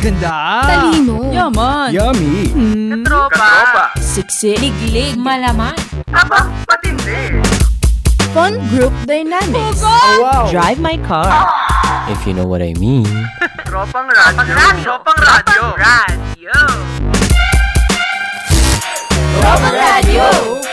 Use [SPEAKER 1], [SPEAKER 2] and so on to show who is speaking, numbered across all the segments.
[SPEAKER 1] Ganda.
[SPEAKER 2] Talino.
[SPEAKER 1] Yaman.
[SPEAKER 3] Yummy.
[SPEAKER 4] Katropa.
[SPEAKER 2] Siksi. Liglig. Malaman.
[SPEAKER 4] Aba, patindi.
[SPEAKER 2] Fun group dynamics.
[SPEAKER 3] Oh, wow.
[SPEAKER 2] Drive my car.
[SPEAKER 5] If you know what I mean.
[SPEAKER 4] Tropang radyo. Tropang radyo. Radyo.
[SPEAKER 2] Tropang radyo.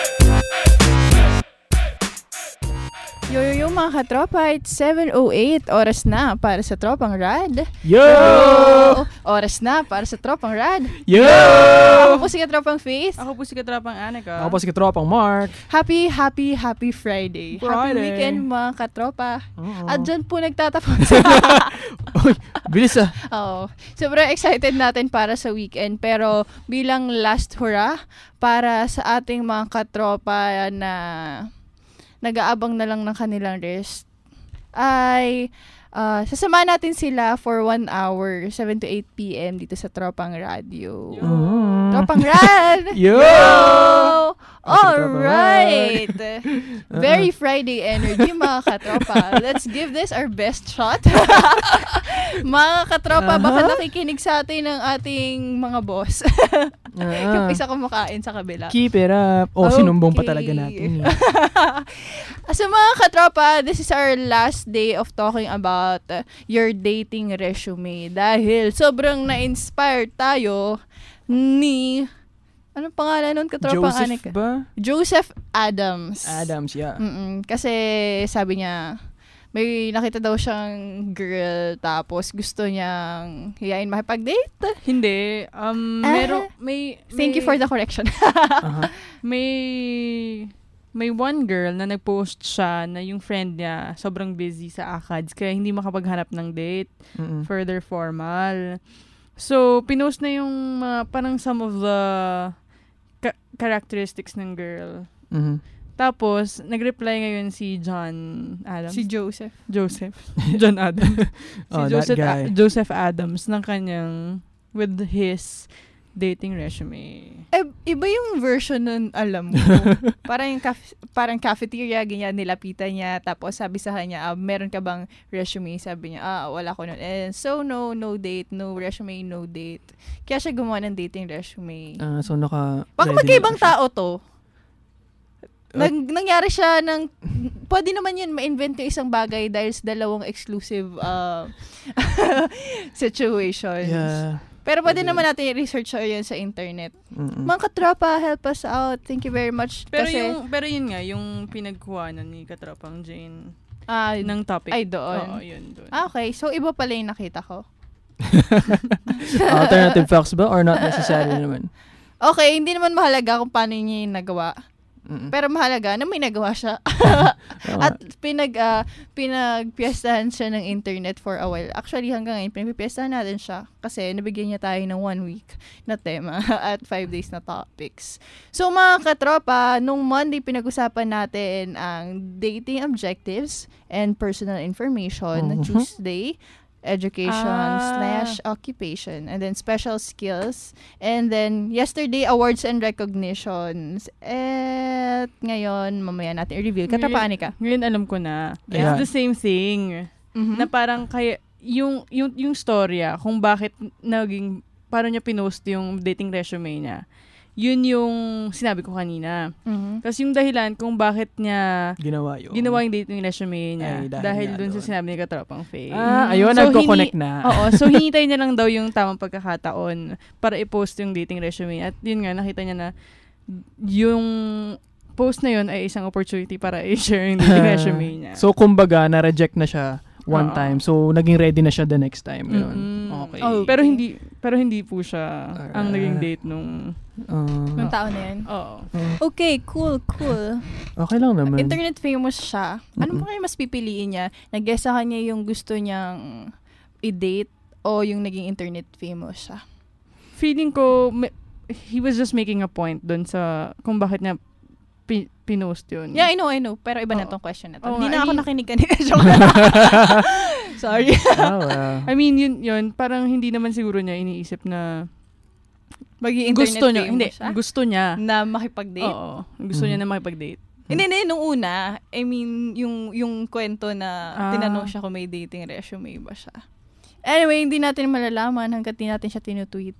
[SPEAKER 6] Yo mga katropa, it's 7:08. Oras na para sa Tropang Rad.
[SPEAKER 3] Yo!
[SPEAKER 6] Oras na para sa Tropang Rad.
[SPEAKER 3] Yo!
[SPEAKER 6] Ako po si Katropang Faith.
[SPEAKER 1] Ako po si Katropang Anika.
[SPEAKER 3] Ako po si Katropang Mark.
[SPEAKER 6] Happy Friday. Happy weekend mga katropa. At dyan po nagtatapos.
[SPEAKER 3] Uy, bilis ah.
[SPEAKER 6] Oo. Sobrang excited natin para sa weekend. Pero bilang last hurrah para sa ating mga katropa na nag-aabang na lang ng kanilang rest, ay sasama natin sila for 1 hour, 7 to 8 p.m. dito sa Tropang Radio. Tropang Rad!
[SPEAKER 3] Yo!
[SPEAKER 6] Alright! Very Friday energy, mga katropa. Let's give this our best shot. Mga katropa, baka nakikinig sa atin ng ating mga boss. Yung isa kumakain sa kabila.
[SPEAKER 3] Keep it up. Sinumbong pa talaga natin.
[SPEAKER 6] So mga katropa, this is our last day of talking about your dating resume. Dahil sobrang na-inspire tayo ni... Anong pangalan nun, katropang Anika?
[SPEAKER 3] Joseph ba?
[SPEAKER 6] Joseph Adams.
[SPEAKER 3] Adams, yeah.
[SPEAKER 6] Kasi sabi niya, may nakita daw siyang girl, tapos gusto niyang hiyain makipag-date.
[SPEAKER 1] Hindi. May
[SPEAKER 6] Thank you for the correction.
[SPEAKER 1] May one girl na nag-post siya na yung friend niya sobrang busy sa ACADS kaya hindi makapaghanap ng date. Further formal. So, pinost na yung parang some of the characteristics ng girl. Tapos, nag-reply ngayon si John Adams.
[SPEAKER 6] Si Joseph.
[SPEAKER 1] John Adams.
[SPEAKER 3] That guy.
[SPEAKER 1] Joseph Adams ng kanyang, with his dating resume.
[SPEAKER 6] Iba yung version nun, alam mo. parang cafeteria, ganyan, nilapitan niya. Tapos sabi sa kanya, meron ka bang resume? Sabi niya, wala ko nun. And so, no date, no resume, no date. Kaya siya gumawa ng dating resume.
[SPEAKER 3] So,
[SPEAKER 6] Baka magkaibang tao to. Nangyari siya ng... Pwede naman yun ma-invent yung isang bagay dahil sa dalawang exclusive situations.
[SPEAKER 3] Yeah.
[SPEAKER 6] Pero pwede naman natin i-research yun sa internet. Mga katropa, help us out. Thank you very much.
[SPEAKER 1] Pero yun nga, yung pinagkuhanan ni Katropang Jane ng topic.
[SPEAKER 6] Ay, doon.
[SPEAKER 1] Oo, yun doon.
[SPEAKER 6] Okay, so iba pala yung nakita ko.
[SPEAKER 3] Alternative facts ba or not necessarily naman?
[SPEAKER 6] Okay, hindi naman mahalaga kung paano niya yung nagawa. Pero mahalaga na may nagawa siya. At pinagpiestahan siya ng internet for a while. Actually, hanggang ngayon, pinagpiestahan natin siya kasi nabigyan niya tayo ng 1 week na tema at 5 days na topics. So, mga katropa, nung Monday, pinag-usapan natin ang dating objectives and personal information. Tuesday, education/occupation, and then special skills, and then yesterday awards and recognitions, at ngayon mamaya natin i-reveal. Katapaan ka.
[SPEAKER 1] Ngayon alam ko na.
[SPEAKER 3] Yeah.
[SPEAKER 1] It's the same thing. Na parang kaya yung storya kung bakit parang niya pinost yung dating resume niya. Yun yung sinabi ko kanina. Kasi yung dahilan kung bakit niya ginawa yung dating resume niya dahil dun sa sinabi ni Katropang Faye.
[SPEAKER 3] Ayun, nagko-connect na.
[SPEAKER 1] Oo, so hinihintay niya lang daw yung tamang pagkakataon para i-post yung dating resume. At yun nga, nakita niya na yung post na yun ay isang opportunity para i-share yung dating resume niya.
[SPEAKER 3] So, kumbaga, na-reject na siya one time. So, naging ready na siya the next time. Okay.
[SPEAKER 1] Pero hindi po siya ang naging date nung
[SPEAKER 6] tao na yan.
[SPEAKER 1] Oo.
[SPEAKER 6] Okay, cool.
[SPEAKER 3] Okay lang naman.
[SPEAKER 6] Internet famous siya. Ano ba kayo mas pipiliin niya? Nag-guess sa kanya yung gusto niyang i-date o yung naging internet famous siya?
[SPEAKER 1] Feeling ko, he was just making a point dun sa kung bakit niya pinost yun.
[SPEAKER 6] Yeah, I know. Pero iba na tong question na to. Hindi na ako nakinig kanina. Sorry.
[SPEAKER 3] Well.
[SPEAKER 1] I mean, yun, parang hindi naman siguro niya iniisip na gusto niya
[SPEAKER 6] na makipag-date.
[SPEAKER 1] Oo. Gusto niya na makipag-date.
[SPEAKER 6] Hindi, nung una, I mean, yung kwento na tinanong siya kung may dating resume ba siya. Anyway, hindi natin malalaman hanggat di natin siya tinutweet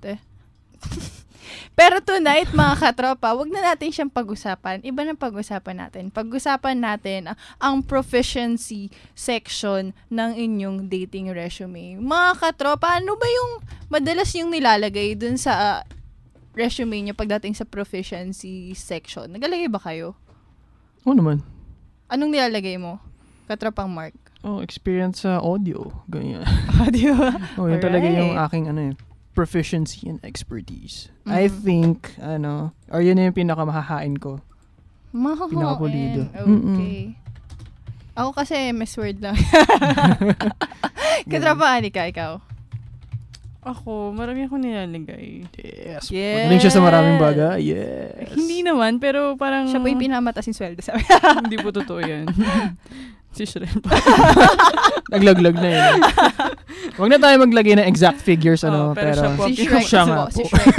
[SPEAKER 6] Pero tonight, mga katropa, wag na natin siyang pag-usapan. Iba ng pag-usapan natin. Pag-usapan natin ang proficiency section ng inyong dating resume. Mga katropa, ano ba yung madalas yung nilalagay dun sa resume nyo pagdating sa proficiency section? Nagalagay ba kayo?
[SPEAKER 3] Oo naman.
[SPEAKER 6] Anong nilalagay mo? Katropang Mark.
[SPEAKER 3] Experience sa audio. Ganyan.
[SPEAKER 6] Audio?
[SPEAKER 3] Yun talaga yung aking proficiency and expertise. I think, or yun yung pinakamahahain ko. Pinakapulido.
[SPEAKER 6] Okay. Ako kasi MS Word lang. Katropa Anika, ikaw?
[SPEAKER 1] Ako, marami akong nilalagay.
[SPEAKER 3] Yes. Magaling siya sa maraming bagay. Yes.
[SPEAKER 1] Hindi naman, pero parang...
[SPEAKER 6] Siya po yung pinamataas yung sweldo.
[SPEAKER 1] Hindi po totoo yan. Si Shrek.
[SPEAKER 3] Naglaglag na yun. Huwag na tayo maglagay ng exact figures, pero
[SPEAKER 6] si Shrek.
[SPEAKER 3] Siya nga po.
[SPEAKER 6] Si Shrek.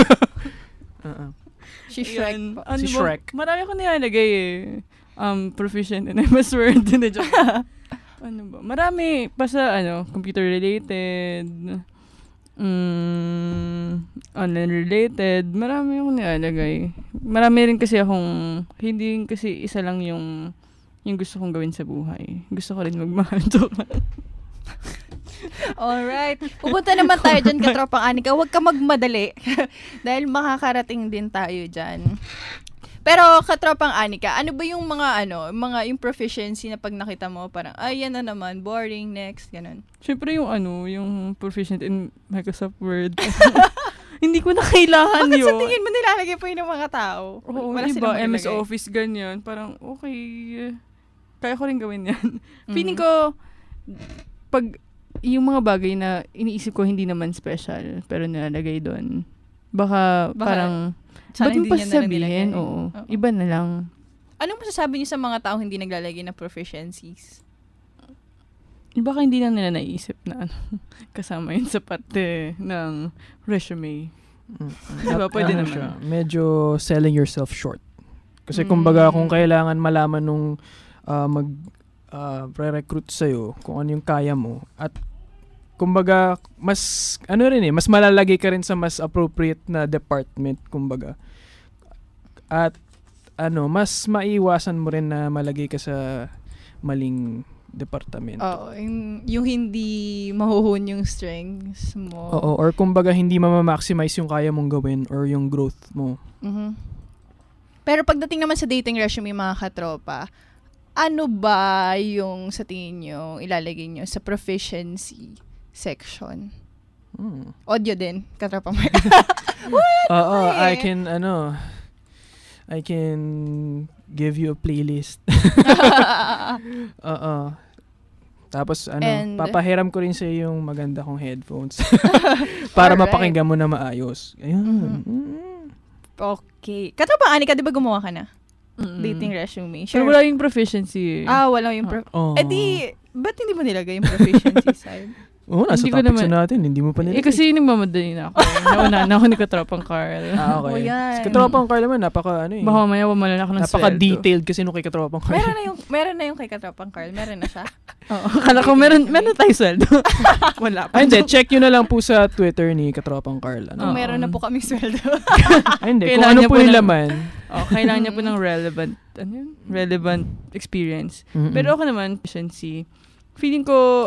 [SPEAKER 6] Si Shrek.
[SPEAKER 3] Si Shrek.
[SPEAKER 1] Marami akong nilalagay proficient in MS Word. Ano ba? Marami pa sa computer related, online related. Marami akong nilalagay. Marami rin kasi akong, hindi kasi isa lang yung gusto kong gawin sa buhay. Gusto ko rin magmahal to.
[SPEAKER 6] Alright. Pupunta naman tayo dyan, Katropang Anika. Huwag ka magmadali. Dahil makakarating din tayo dyan. Pero, Katropang Anika, ano ba yung mga yung proficiency na pag nakita mo, parang, yan na naman, boring, next, ganun.
[SPEAKER 1] Siyempre yung proficient in Microsoft Word. Hindi ko na kailangan
[SPEAKER 6] Bakit
[SPEAKER 1] yun.
[SPEAKER 6] sa tingin mo nilalagay po yun ng mga tao?
[SPEAKER 1] Oo,
[SPEAKER 6] Wala
[SPEAKER 1] diba?
[SPEAKER 6] silang
[SPEAKER 1] MS
[SPEAKER 6] maglagay.
[SPEAKER 1] Office, ganyan. Parang, okay. Kaya ko rin gawin yan. Feeling ko, pag yung mga bagay na iniisip ko hindi naman special, pero nilalagay doon, baka parang, ba't mo pa sasabihin? Oo. Iba na lang.
[SPEAKER 6] Anong masasabi niyo sa mga taong hindi naglalagay ng proficiencies?
[SPEAKER 1] Baka hindi lang nila naisip na kasama yun sa parte ng resume. Diba? Pwede naman.
[SPEAKER 3] Siya, medyo selling yourself short. Kasi kumbaga kung kailangan malaman nung pre-recruit sa'yo kung ano yung kaya mo at kumbaga mas mas malalagay ka rin sa mas appropriate na department kumbaga at mas maiwasan mo rin na malagay ka sa maling departamento.
[SPEAKER 6] Oo, yung hindi mahuhun yung strengths mo.
[SPEAKER 3] Oo, or kumbaga hindi ma-maximize yung kaya mong gawin or yung growth mo.
[SPEAKER 6] Pero pagdating naman sa dating resume, mga katropa, ano ba yung sa tingin nyo ilalagay nyo sa proficiency section? Audio din, Katropa Mark.
[SPEAKER 3] Oo, I can give you a playlist. Oo. Tapos papahiram ko rin sa yung maganda kong headphones para mapakinggan mo na maayos. Ayun.
[SPEAKER 6] Okay. Katropa Anika, di ba gumawa ka na? Dating resume. Sure.
[SPEAKER 1] Pero wala yung proficiency.
[SPEAKER 6] Wala yung ba't hindi mo nilagay yung proficiency side?
[SPEAKER 3] Oo, nasa topics natin. Hindi mo pa nilagay.
[SPEAKER 1] Kasi nagmamadali na ako. Nauna na ako ni Katropang Carl.
[SPEAKER 3] Okay. Si Katropang Carl naman, baka
[SPEAKER 1] Baka mamaya wamala na ako ng
[SPEAKER 3] napaka-detailed kasi nung kay Katropang Carl.
[SPEAKER 6] Meron na yung kay Katropang Carl. Meron na siya.
[SPEAKER 1] Oo. Kala ko meron tayo sweldo. Wala pa.
[SPEAKER 3] Hindi, check nyo na lang po sa Twitter ni Katropang Carl.
[SPEAKER 6] Kung meron na po kaming sweldo.
[SPEAKER 3] Hindi, kung ano po yung laman.
[SPEAKER 1] Kailangan niya po ng relevant experience. Pero ako naman, proficiency. Feeling ko,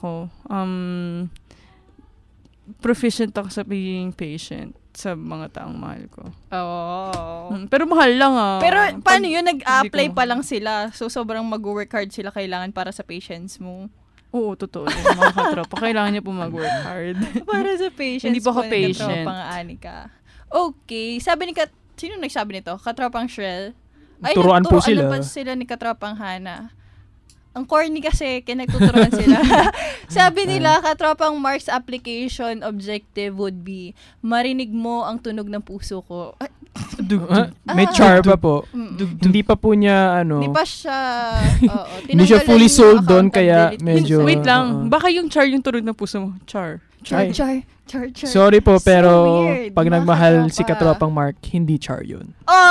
[SPEAKER 1] proficient ako sa being patient sa mga taong mahal ko. Pero mahal lang
[SPEAKER 6] Pero paano yun? Nag-apply pa lang sila. So, sobrang mag-work hard sila kailangan para sa patience mo.
[SPEAKER 1] Oo, totoo. Yung mga katropa, kailangan niya po mag-work hard.
[SPEAKER 6] Para sa patience
[SPEAKER 1] Hindi pa
[SPEAKER 6] mo.
[SPEAKER 1] ka patient.
[SPEAKER 6] Katropang Anika. Okay. Sino nagsabi nito? Katropang Shrel?
[SPEAKER 3] Turuan po sila.
[SPEAKER 6] Ano pa sila ni Katropang Hana? Ang corny kasi, kinagtuturuan sila. Sabi nila, Katropang Mark's application objective would be, marinig mo ang tunog ng puso ko.
[SPEAKER 3] May char pa po. Hindi pa po niya,
[SPEAKER 6] Hindi pa siya,
[SPEAKER 3] hindi siya fully sold doon, kaya medyo...
[SPEAKER 1] Wait lang, baka yung char yung tunog ng puso mo. Char.
[SPEAKER 6] Char.
[SPEAKER 3] Sorry po, pero
[SPEAKER 6] weird,
[SPEAKER 3] pag
[SPEAKER 6] mga
[SPEAKER 3] nagmahal
[SPEAKER 6] katropa.
[SPEAKER 3] si Katropang Mark, hindi char yun.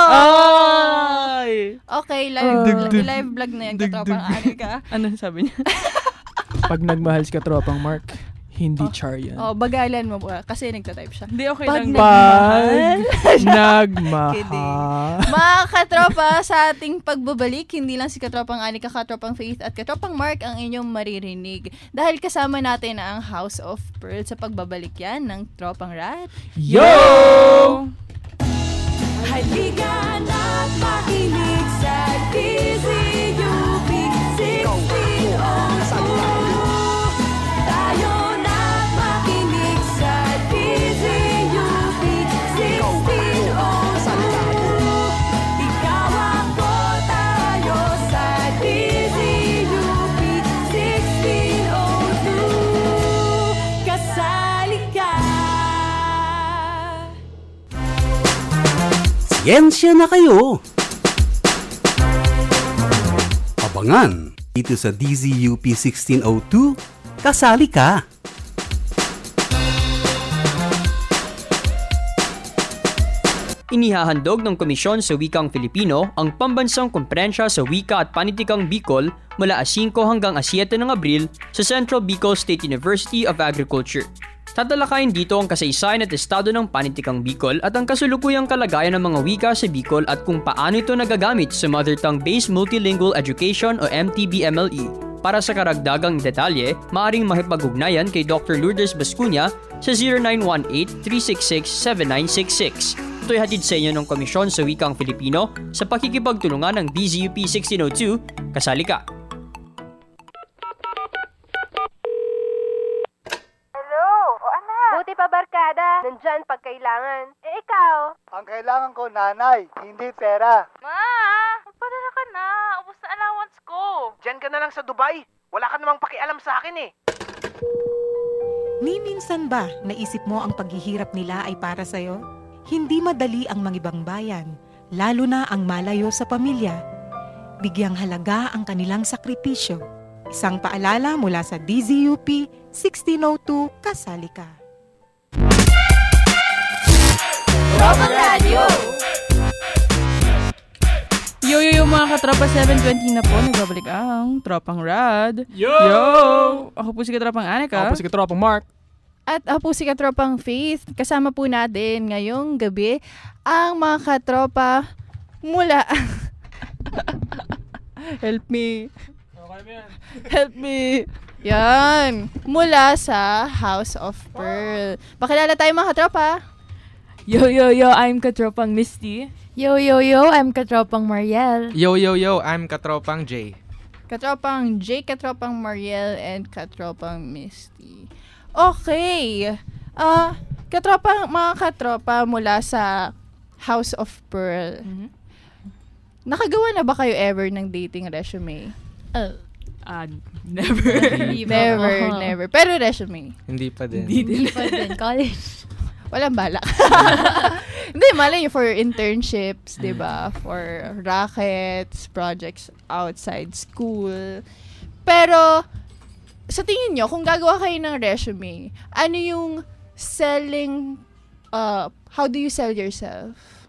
[SPEAKER 1] Ay!
[SPEAKER 6] Okay, live vlog na yan, Katropang Anika.
[SPEAKER 1] Ano sabi niya?
[SPEAKER 3] Pag nagmahal si Katropang Mark, Hindi char yan.
[SPEAKER 6] Bagalan mo ba? Kasi nagtatype siya.
[SPEAKER 1] Hindi, okay
[SPEAKER 6] Pag
[SPEAKER 1] lang.
[SPEAKER 3] Nagmahal.
[SPEAKER 6] Mga katropa, sa ating pagbabalik, hindi lang si Katropang Anika, Katropang Faith at Katropang Mark ang inyong maririnig. Dahil kasama natin ang House of Pearl sa pagbabalik yan ng Tropang Rat.
[SPEAKER 3] Yo!
[SPEAKER 2] Halika na't makinig sa DZUP 1602. Tayo na't makinig sa DZUP 1602. Ikaw ako, tayo sa DZUP 1602. Kasali ka.
[SPEAKER 7] Siyensya na kayo! Abangan dito sa DZUP 1602, kasali ka!
[SPEAKER 8] Inihahandog ng Komisyon sa Wikang Filipino ang pambansang komprensya sa wika at panitikang Bicol mula 5 hanggang 7 ng Abril sa Central Bicol State University of Agriculture. Tatalakayin dito ang kasaysayan at estado ng panitikang Bicol at ang kasulukuyang kalagayan ng mga wika sa Bicol at kung paano ito nagagamit sa Mother Tongue-Based Multilingual Education o MTBMLE. Para sa karagdagang detalye, maaaring makipag-ugnayan kay Dr. Lourdes Bascuña sa 0918-366-7966. Ito'y hatid sa inyo ng Komisyon sa Wikang Filipino sa pakikipagtulungan ng DZUP 1602, kasali ka!
[SPEAKER 9] Buti pa barkada, nandyan pag kailangan. Ikaw?
[SPEAKER 10] Ang kailangan ko, nanay, hindi pera.
[SPEAKER 4] Ma, magpadala ka na. Ubus na allowance ko. Diyan ka na lang sa Dubai. Wala ka namang pakialam sa akin eh.
[SPEAKER 11] Ni minsan ba naisip mo ang paghihirap nila ay para sa'yo? Hindi madali ang mangibang bayan, lalo na ang malayo sa pamilya. Bigyang halaga ang kanilang sakripisyo. Isang paalala mula sa DZUP 1602, kasali ka.
[SPEAKER 2] Tropang Radio!
[SPEAKER 1] Yo mga katropa, 7:20 na po. Nagbabalik ang Tropang Rad.
[SPEAKER 3] Yo!
[SPEAKER 1] Ako po si Katropang Anika.
[SPEAKER 3] Ako po si Katropang Mark.
[SPEAKER 6] At ako po si Katropang Faith. Kasama po natin ngayong gabi ang mga katropa mula... Help me. Help me. Yan. Mula sa House of Pearl. Pakilala tayo mga katropa.
[SPEAKER 1] Yo, I'm Katropang Misty.
[SPEAKER 2] Yo, I'm Katropang Mariel.
[SPEAKER 12] Yo, I'm Katropang J.
[SPEAKER 6] Katropang J, Katropang Mariel, and Katropang Misty. Okay. Mga katropa mula sa House of Pearl. Mm-hmm. Nakagawa na ba kayo ever ng dating resume?
[SPEAKER 1] Never.
[SPEAKER 6] Never. Pero resume?
[SPEAKER 12] Hindi pa din.
[SPEAKER 2] Hindi pa din. College.
[SPEAKER 6] Walang balak. Hindi, malay nyo for internships, diba? For rackets, projects outside school. Pero, sa tingin nyo, kung gagawa kayo ng resume, ano yung selling, how do you sell yourself?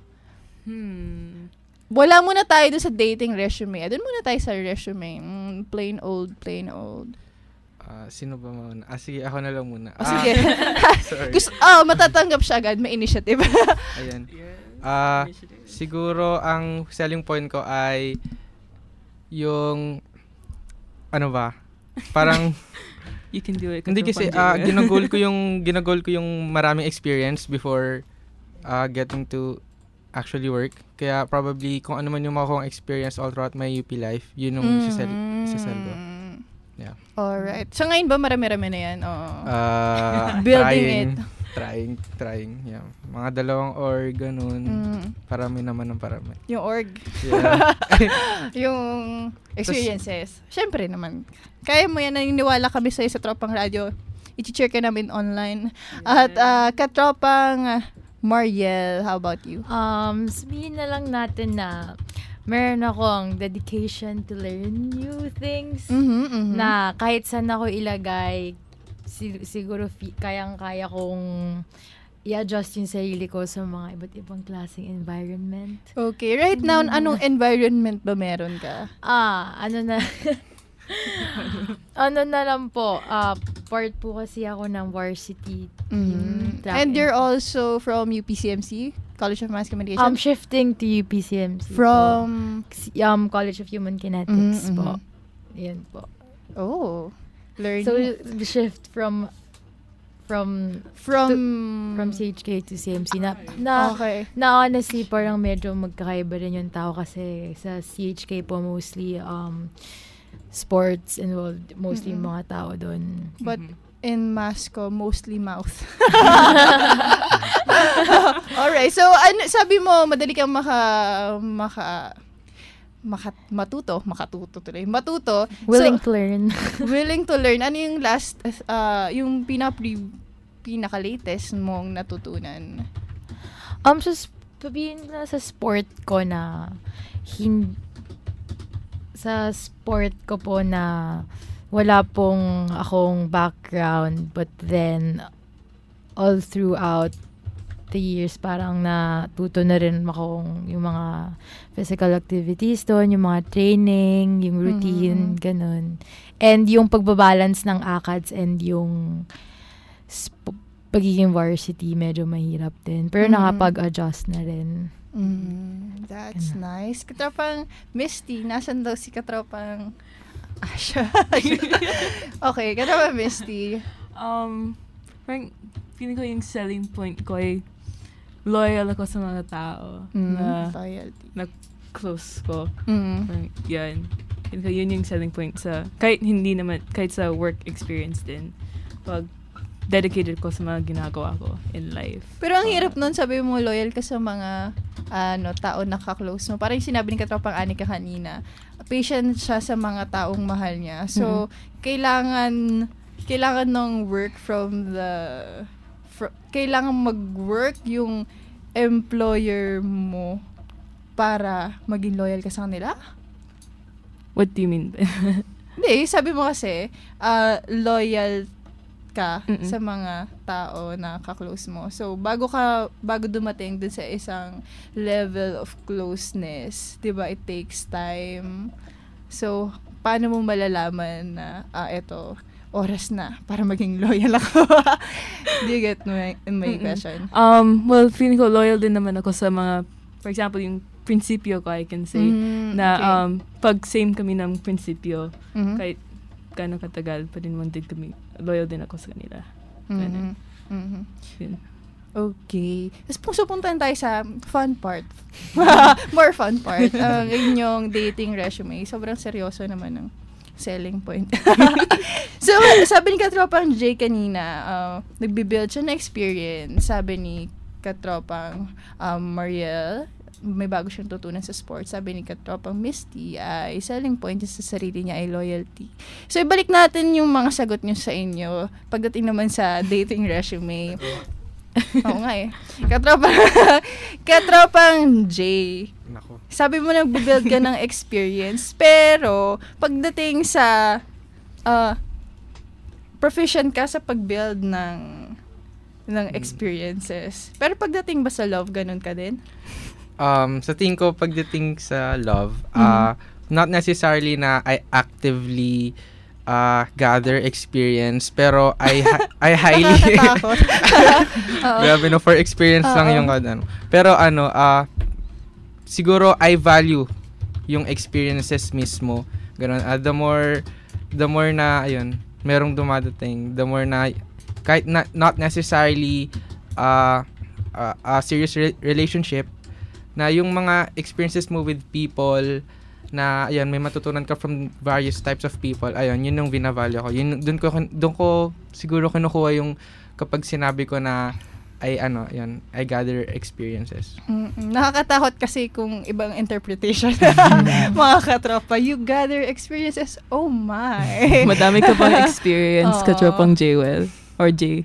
[SPEAKER 6] Wala muna tayo doon sa dating resume. Doon muna tayo sa resume. Plain old.
[SPEAKER 12] Sino ba muna? Sige, ako na lang muna.
[SPEAKER 6] Sige.
[SPEAKER 12] Sorry.
[SPEAKER 6] Matatanggap siya agad. May initiative.
[SPEAKER 12] Ayan. Siguro, ang selling point ko ay yung, ano ba? Parang,
[SPEAKER 1] you can do it.
[SPEAKER 12] Hindi kasi, ginagol ko yung maraming experience before getting to actually work. Kaya probably, kung ano man yung mga experience all throughout my UP life, yun yung isasell ko. Yeah.
[SPEAKER 6] Alright. So ngayon ba marami-rami na yan?
[SPEAKER 12] Building trying. Yeah. Mga 2 org, ganun. Parami naman ng parami.
[SPEAKER 6] Yung org.
[SPEAKER 12] Yeah.
[SPEAKER 6] Yung experiences. Siyempre naman. Kaya mo yan, naniniwala kami sa'yo sa Tropang Radio. I-check ka namin online. At Katropang Mariel, how about you?
[SPEAKER 2] Sabihin na lang natin na meron akong dedication to learn new things na kahit saan ako ilagay, siguro kayang-kaya kong i-adjust yung sarili ko sa mga iba't ibang klaseng environment.
[SPEAKER 6] Okay. Right now, anong environment ba meron ka?
[SPEAKER 2] Ano na lang po, part po kasi ako ng varsity team.
[SPEAKER 6] And you're also from UPCMC, College of Mass Communication?
[SPEAKER 2] Shifting to UPCMC.
[SPEAKER 6] From?
[SPEAKER 2] College of Human Kinetics po. Yan po.
[SPEAKER 6] Oh. Learning.
[SPEAKER 2] So, shift from CHK to CMC
[SPEAKER 6] okay.
[SPEAKER 2] Na honestly parang medyo magkakaiba rin yung tao kasi sa CHK po mostly sports involved, mostly mga tao doon.
[SPEAKER 6] But in Masco, mostly mouth. Alright, so sabi mo madali kang matuto.
[SPEAKER 2] Willing to learn.
[SPEAKER 6] Willing to learn. Ano yung last, yung pinaka-latest mong natutunan?
[SPEAKER 2] Sabihin na sa sport ko na, sa sport ko po na wala pong akong background, but then all throughout the years, parang natuto na rin akong yung mga physical activities doon, yung mga training, yung routine, ganun. And yung pagbabalance ng ACADS and yung pagiging varsity, medyo mahirap din. Pero nakapag-adjust na rin.
[SPEAKER 6] That's nice. Katropang Misty, nasan daw si Katropang Asha? Okay, Katropang Misty.
[SPEAKER 1] Parang feeling ko yung selling point ko ay loyal ako sa mga tao na close ko. Yan. Yun yung selling point sa, kahit sa work experience din. Pag dedicated ko sa mga ginagawa ko in life.
[SPEAKER 6] Pero ang hirap nun, sabi mo loyal ka sa mga tao na ka-close mo. Parang yung sinabi ni Katropang Anika kanina, patient siya sa mga taong mahal niya. So, kailangan ng work kailangan mag-work yung employer mo para maging loyal ka sa kanila?
[SPEAKER 1] What do you mean?
[SPEAKER 6] Hindi, sabi mo kasi, loyal ka sa mga tao na ka-close mo. So, bago dumating dun sa isang level of closeness, diba, it takes time. So, paano mo malalaman na, eto, oras na para maging loyal ako? Do you get my question?
[SPEAKER 1] Well, feeling ko loyal din naman ako sa mga, for example, yung prinsipyo ko, I can say, na pag same kami ng prinsipyo, kahit gano'ng katagal, pa rin din kami, loyal din ako sa kanila.
[SPEAKER 6] Okay. Tapos puntahan tayo sa fun part. More fun part. Ang inyong dating resume. Sobrang seryoso naman ng selling point. So, sabi ni Katropang Jay kanina, nagbibuild siya na experience. Sabi ni Katropang Mariel, may bago siyang tutunan sa sports. Sabi ni Katropang Misty, ay selling point sa sarili niya ay loyalty. So, ibalik natin yung mga sagot niyo sa inyo. Pagdating naman sa dating resume. Oo nga eh. Katropang Jay.
[SPEAKER 12] Nako.
[SPEAKER 6] Sabi mo nag-build ka ng experience, pero pagdating sa proficient ka sa pag-build ng experiences. Pero pagdating ba sa love, ganun ka din?
[SPEAKER 12] Sa tingin ko, pagdating sa love, not necessarily na I actively gather experience, pero I highly grabe no, for experience lang yung ano. Pero siguro I value yung experiences mismo. Ganun. The more na ayun, merong dumadating, the more na kahit not necessarily a serious relationship, na yung mga experiences mo with people na ayun, may matutunan ka from various types of people, ayun, yun yung binavalue ko. Yun, doon ko siguro kinukuha yung kapag sinabi ko na yun, I gather experiences.
[SPEAKER 6] Nakakatakot kasi kung ibang interpretation. Mga katropa, you gather experiences, oh my.
[SPEAKER 1] Madami ka pang experience, Katropang Jewel or Jay.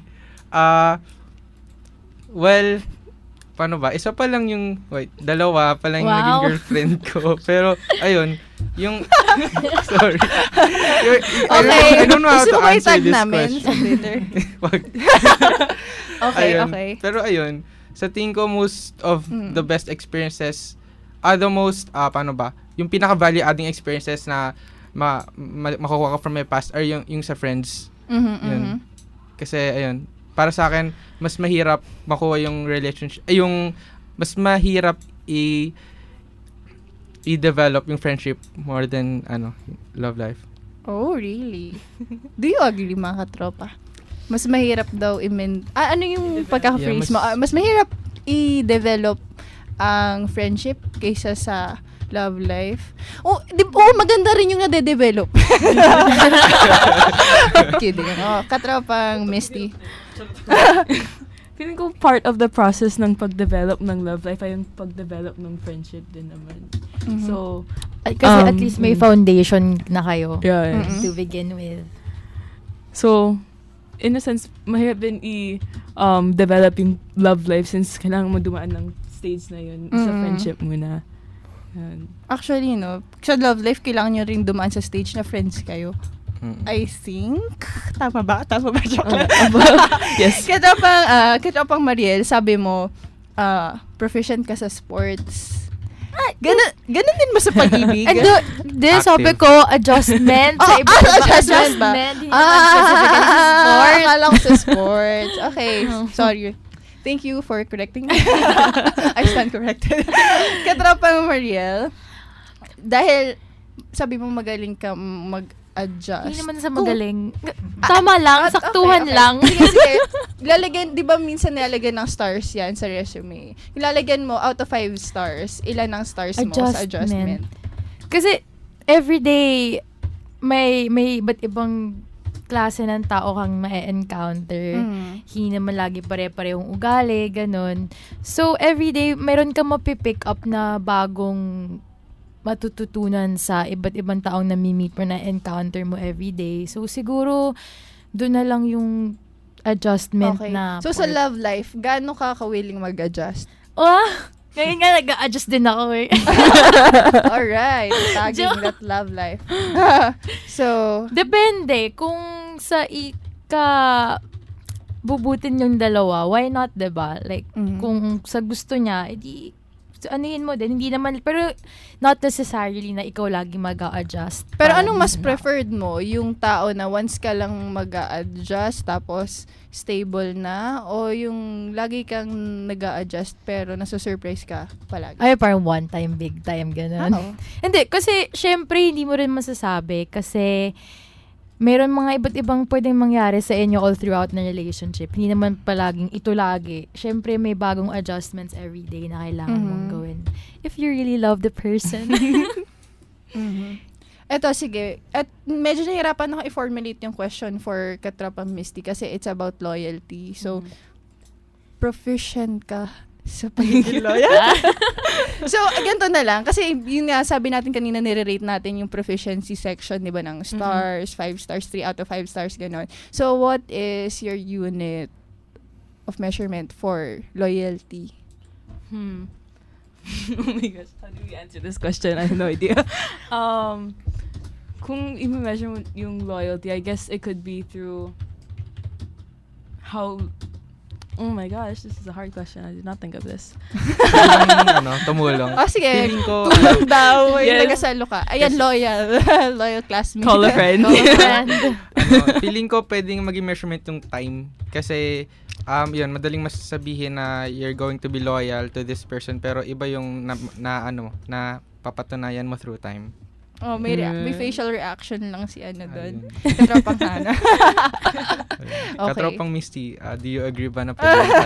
[SPEAKER 12] Well, paano ba? Isa pa lang dalawa pa lang yung naging girlfriend ko. Pero, ayun, yung, sorry.
[SPEAKER 6] Okay.
[SPEAKER 12] I don't know how
[SPEAKER 6] to
[SPEAKER 12] answer this
[SPEAKER 6] namin
[SPEAKER 12] question.
[SPEAKER 6] Sa Twitter. Okay,
[SPEAKER 12] ayun.
[SPEAKER 6] okay.
[SPEAKER 12] Pero ayun, sa tingin ko, most of the best experiences are the most, paano ba? Yung pinaka-value adding experiences na makukuha ka from my past or yung sa friends. Yun. Kasi, ayun, para sa akin, mas mahirap makuha yung relationship, yung mas mahirap i-develop yung friendship more than, love life.
[SPEAKER 6] Oh, really? Do you agree, mga katropa? Mas mahirap daw ano yung pagkaka-phrase mo? Mas mahirap i-develop ang friendship kaysa sa love life. Maganda rin yung nade-develop. Kidding. Katropang Misty.
[SPEAKER 1] Feeling ko part of the process ng pag-develop ng love life ay yung pag-develop ng friendship din naman. So,
[SPEAKER 2] kasi at least may foundation na kayo to begin with.
[SPEAKER 1] So, in a sense, mahirap din i-develop yung love life since kailangan mo dumaan ng stage na yun sa friendship muna.
[SPEAKER 6] Actually, sa love life, kailangan nyo rin dumaan sa stage na friends kayo. I think. Tama ba? Joke lang.
[SPEAKER 1] Yes.
[SPEAKER 6] Katropang Mariel, sabi mo, proficient ka sa sports. Ganun din ba sa pag-ibig?
[SPEAKER 2] Sabi ko, adjustment.
[SPEAKER 6] Adjustment ba? Akala ko sa sports. Okay, sorry. Thank you for correcting me. I stand corrected. Katropang Mariel, dahil sabi mo magaling ka mag-adjust.
[SPEAKER 2] Hindi naman sa magaling. Tama lang, saktuhan lang.
[SPEAKER 6] Sige. Lalagyan, di ba minsan nilalagyan ng stars yan sa resume? Ilalagyan mo out of 5 stars. Ilan ang stars mo sa adjustment?
[SPEAKER 2] Kasi everyday may iba't ibang klase ng tao kang ma-encounter. Hindi naman lagi pare-parehong ugali, ganun. So, everyday, meron kang mapipick up na bagong matututunan sa iba't ibang taong nami-meet mo, na encounter mo everyday. So, siguro, doon na lang yung adjustment na...
[SPEAKER 6] So, sa love life, gaano ka willing mag-adjust?
[SPEAKER 2] Ngayon nga, nag-a-adjust din ako eh.
[SPEAKER 6] Alright. Tagging that love life. So,
[SPEAKER 2] depende. Kung sa bubutin yung dalawa, why not, diba? Like, kung sa gusto niya, edi, anuhin mo din. Hindi naman, pero not necessarily na ikaw lagi mag-a-adjust.
[SPEAKER 6] Pero anong mas preferred mo? Yung tao na once ka lang mag-a-adjust, tapos stable na, o yung lagi kang nag-a-adjust pero nasa-surprise ka palagi?
[SPEAKER 2] Ay, parang one time, big time, gano'n. Hindi, kasi syempre hindi mo rin masasabi kasi meron mga iba't ibang pwedeng mangyari sa inyo all throughout na relationship. Hindi naman palaging ito lagi. Syempre may bagong adjustments every day na kailangan mong gawin. If you really love the person.
[SPEAKER 6] Eto, sige. At medyo nahirapan ako i-formulate yung question for Katropang Misty kasi it's about loyalty. So, proficient ka sa pagiging loyal? So, ganito na lang. Kasi yun nga, sabi natin kanina, nire-rate natin yung proficiency section, di ba, ng stars, 5 stars, 3 out of 5 stars, gano'n. So, what is your unit of measurement for loyalty?
[SPEAKER 1] Oh my gosh, how do we answer this question? I have no idea. Kung i-measure mo yung loyalty, I guess it could be through how... Oh my gosh, this is a hard question. I did not think of this.
[SPEAKER 12] Tumulong.
[SPEAKER 6] Sige.
[SPEAKER 12] Feeling ko,
[SPEAKER 6] tulong daw. Nagasalo ka. Ayan, loyal. Loyal classmate.
[SPEAKER 1] Call a friend.
[SPEAKER 12] Feeling ko pwedeng maging measurement yung time. Kasi, yun, madaling masasabihin na you're going to be loyal to this person, pero iba yung na papatunayan mo through time.
[SPEAKER 6] Oh, may facial reaction lang si doon. Katropang Hana. Okay.
[SPEAKER 12] Katropang Misty, do you agree ba na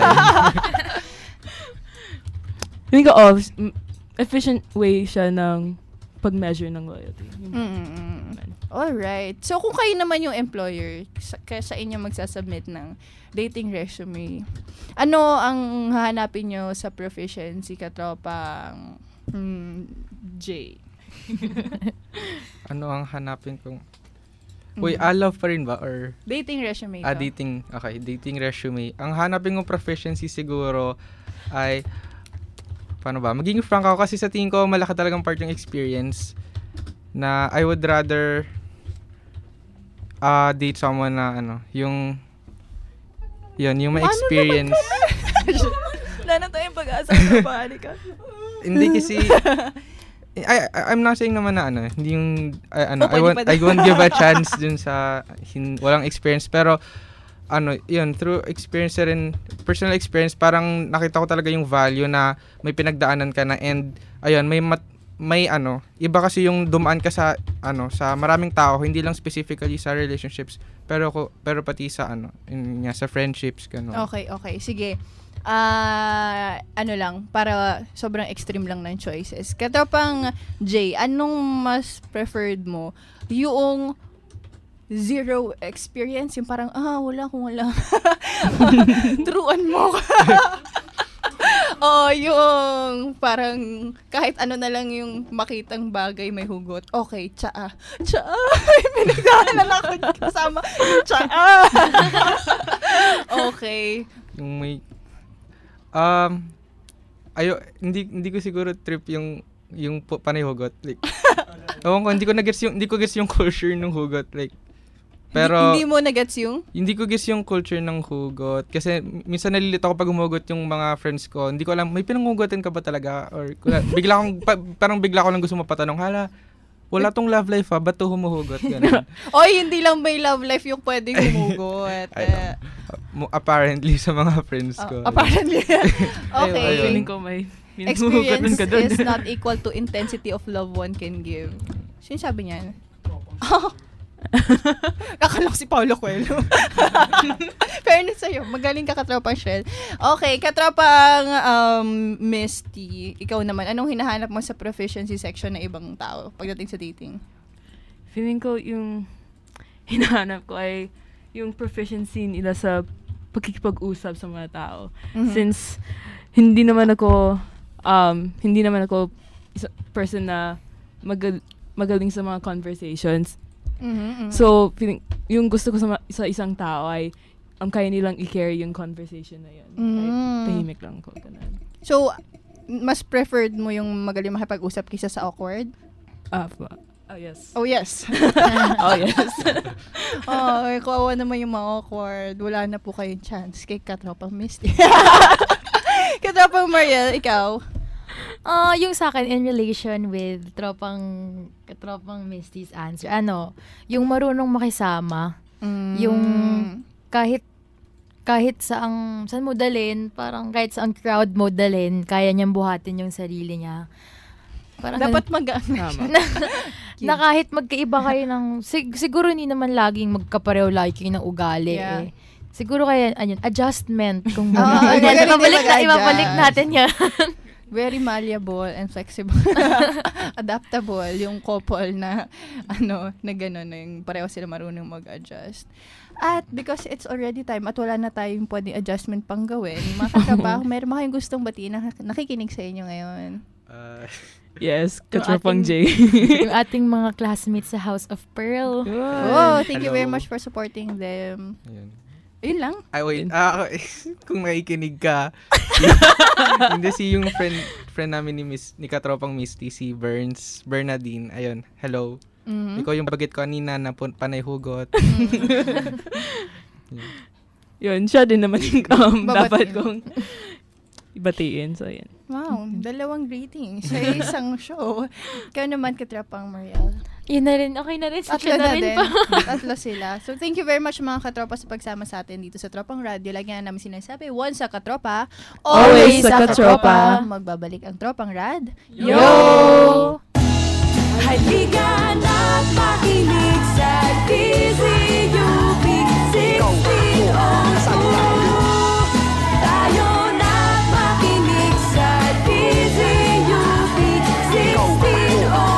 [SPEAKER 1] Hindi ko efficient way siya ng pag-measure ng loyalty.
[SPEAKER 6] Alright. So, kung kayo naman yung employer, sa inyo magsasubmit ng dating resume, ano ang hahanapin nyo sa proficiency, Katropang J?
[SPEAKER 12] Ano ang hanapin kong... love pa rin ba? Or
[SPEAKER 6] dating resume to.
[SPEAKER 12] Dating resume. Ang hanapin kong proficiency siguro ay... Paano ba? Maging frank ako kasi sa tingin ko malaki talagang part yung experience na I would rather date someone na yung may experience.
[SPEAKER 1] Wala na tayong pag-asa sa bahali ka.
[SPEAKER 12] Hindi kasi I'm not saying naman na hindi yung I won't give a chance dun sa walang experience, pero yun, through experience rin, personal experience, parang nakita ko talaga yung value na may pinagdaanan ka na, and ayun, may iba kasi yung dumaan ka sa sa maraming tao, hindi lang specifically sa relationships, pero pati sa sa friendships ganun.
[SPEAKER 6] Okay, sige. Lang, para sobrang extreme lang ng choices. Katropang Jay, anong mas preferred mo? Yung zero experience, yung parang, wala. Turuan mo ka. O yung parang kahit ano na lang yung makitang bagay may hugot. Okay, tsaa. Pinagdaanan ako kasama yung tsaa. Okay.
[SPEAKER 12] Yung may hindi ko siguro trip yung panay hugot, like hindi ko gets yung culture ng hugot, like, pero
[SPEAKER 6] hindi mo na gets yung?
[SPEAKER 12] Hindi ko gets yung culture ng hugot kasi minsan nalilito ako pag humugot yung mga friends ko. Hindi ko alam, may pinanghugotin ka ba talaga, or bigla ko lang gusto mapatanong, hala, wala tong love life ba't to humuhugot?
[SPEAKER 6] Oy, hindi lang may love life yung pwedeng humugot.
[SPEAKER 12] Apparently sa mga friends ko.
[SPEAKER 6] Apparently. Okay.
[SPEAKER 1] Feeling ko may
[SPEAKER 6] experience is not equal to intensity of love one can give. Sino sabi niyan? Kakalok si Paulo Coelho. Fairness sa'yo. Magaling ka, Katropang Shell. Okay, Katropang Misty, ikaw naman, anong hinahanap mo sa proficiency section ng ibang tao pagdating sa dating?
[SPEAKER 1] Feeling ko yung hinahanap ko ay yung proficiency nila sa pagkikipag-usap sa mga tao. Mm-hmm. Since hindi naman ako person na magaling sa mga conversations. Mm-hmm. So, yung gusto ko sa isang tao ay kaya nilang i-carry yung conversation na yun. Kahit tahimik lang ko. Ganun.
[SPEAKER 6] So, mas preferred mo yung magaling makipag-usap kaysa sa awkward?
[SPEAKER 1] Yes.
[SPEAKER 6] Oh, yes.
[SPEAKER 1] Oh, yes.
[SPEAKER 6] Kawawa naman yung mga awkward. Wala na po kayong chance kay Katropang Misty. Katropang Mariel, ikaw?
[SPEAKER 2] Yung sa akin in relation with Katropang Misty's answer, yung marunong makisama, yung kahit saan mo dalhin, parang kahit saan crowd mo dalhin, kaya niyang buhatin yung sarili niya. Parang
[SPEAKER 6] dapat
[SPEAKER 2] na kahit magkaiba kayo ng siguro hindi naman laging magkapareho lagi kayo ng ugali eh. Siguro kaya adjustment kung ibabalik natin yan.
[SPEAKER 6] Very malleable and flexible. Adaptable yung couple na na gano'n, na yung pareho sila marunong mag-adjust. At because it's already time at wala na tayong pwedeng adjustment pang gawin, mga katrabaho, meron ba kayong gustong batiin na nakikinig sa inyo ngayon?
[SPEAKER 1] Yes, Katropang J.
[SPEAKER 2] Yung ating mga classmates sa House of Pearl.
[SPEAKER 6] Thank you very much for supporting them. Yun lang.
[SPEAKER 12] Wait. Kung nakikinig ka, hindi yung friend namin ni Katropang Misty, si Bernadine. Ayun, hello. Mm-hmm. Ikaw yung bagit ko kanina na panay hugot.
[SPEAKER 1] Yun, siya din naman yung dapat kong ibatiin. So, yan.
[SPEAKER 6] Wow, 2 ratings sa isang show. Ikaw naman, Katropang Mariel.
[SPEAKER 2] Yun na rin. Okay na rin.
[SPEAKER 6] Tatlo na rin pa. Tatlo sila. So, thank you very much mga katropa sa pagsama sa atin dito sa Tropang Radio. Lagi na namin sinasabi, once sa katropa, always sa katropa. Magbabalik ang Tropang Rad. Yo! Halikan at makinig sa DZUP 1602. Tayo na makinig sa DZUP 1602.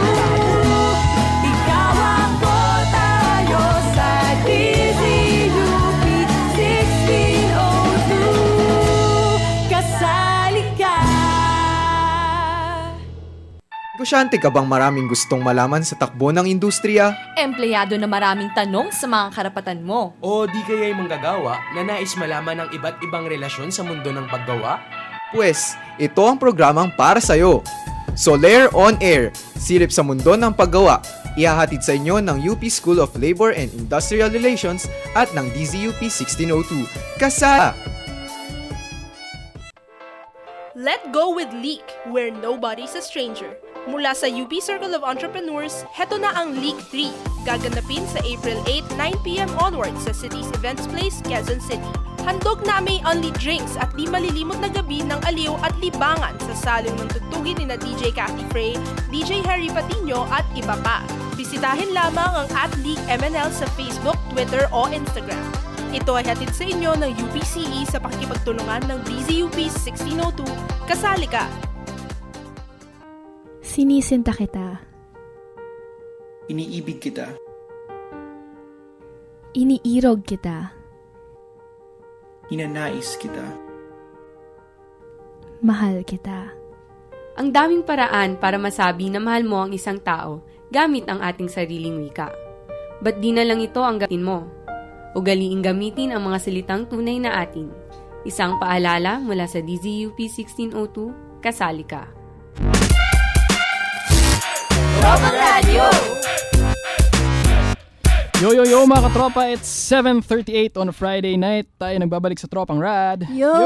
[SPEAKER 13] Negosyante ka bang maraming gustong malaman sa takbo ng industriya?
[SPEAKER 14] Empleyado na maraming tanong sa mga karapatan mo?
[SPEAKER 15] O di kaya'y manggagawa na nais malaman ang iba't ibang relasyon sa mundo ng paggawa?
[SPEAKER 13] Pues, ito ang programang para sa'yo. Soler On Air, silip sa mundo ng paggawa. Ihahatid sa inyo ng UP School of Labor and Industrial Relations at ng DZUP 1602. Kasa!
[SPEAKER 16] Let go with Leak, where nobody's a stranger. Mula sa UP Circle of Entrepreneurs, heto na ang League 3. Gaganapin sa April 8, 9pm onwards sa City's Events Place, Quezon City. Handog na may only drinks at di malilimot na gabi ng aliw at libangan sa salong ng tugtugin ni na DJ Cathy Frey, DJ Harry Patino at iba pa. Bisitahin lamang ang @LeagueMNL sa Facebook, Twitter o Instagram. Ito ay hatid sa inyo ng UPCE sa pakikipagtulungan ng DZUP 1602. Kasali ka!
[SPEAKER 17] Sinisinta kita.
[SPEAKER 18] Iniibig kita.
[SPEAKER 17] Iniirog kita.
[SPEAKER 18] Ninanais kita.
[SPEAKER 17] Mahal kita.
[SPEAKER 19] Ang daming paraan para masabi na mahal mo ang isang tao gamit ang ating sariling wika. Ba't di na lang ito ang gamitin mo? Ugaliing gamitin ang mga salitang tunay na atin. Isang paalala mula sa DZUP 1602, kasali ka.
[SPEAKER 20] Tropa Radio!
[SPEAKER 3] Yo mga katropa, it's 7:38 on a Friday night. Tayo nagbabalik sa Tropang Rad.
[SPEAKER 6] Yo!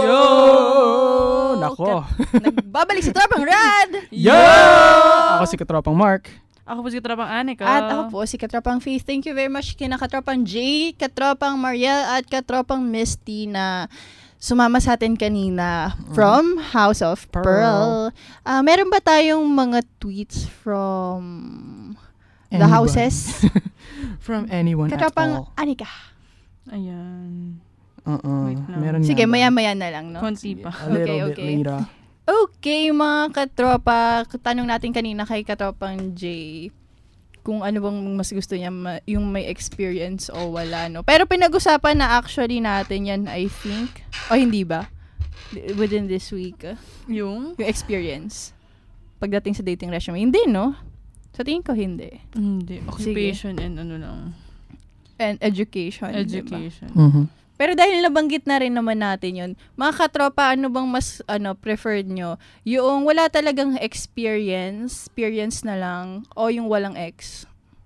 [SPEAKER 3] Nako.
[SPEAKER 6] Nagbabalik sa Tropang Rad!
[SPEAKER 3] Yo! Ako si Katropang Mark.
[SPEAKER 1] Ako po si Katropang Anika.
[SPEAKER 6] At ako po si Katropang Faith. Thank you very much kina Katropang Jay, Katropang Mariel, at Katropang Misty na sumama sa atin kanina from House of Pearl. Meron ba tayong mga tweets from the houses?
[SPEAKER 3] From anyone
[SPEAKER 6] Katropang
[SPEAKER 3] at all.
[SPEAKER 6] Anika.
[SPEAKER 1] Ayan.
[SPEAKER 3] Wait lang. Meron
[SPEAKER 6] sige,
[SPEAKER 3] nga ba?
[SPEAKER 6] maya-maya na lang, no?
[SPEAKER 1] Konti pa.
[SPEAKER 3] A little bit later.
[SPEAKER 6] Okay, mga katropa, tanong natin kanina kay Katropang J kung ano bang mas gusto niya, yung may experience o wala, no? Pero pinag-usapan na actually natin yan, I think. O hindi ba? Within this week. Yung experience. Pagdating sa dating resume. Hindi, no? Sa tingin ko, hindi.
[SPEAKER 1] Hindi. Occupation and ano lang.
[SPEAKER 6] And education.
[SPEAKER 1] Education.
[SPEAKER 6] Diba? Mm-hmm. Pero dahil nabanggit na rin naman natin yun, mga katropa, ano bang mas preferred nyo? Yung wala talagang experience na lang, o yung walang ex?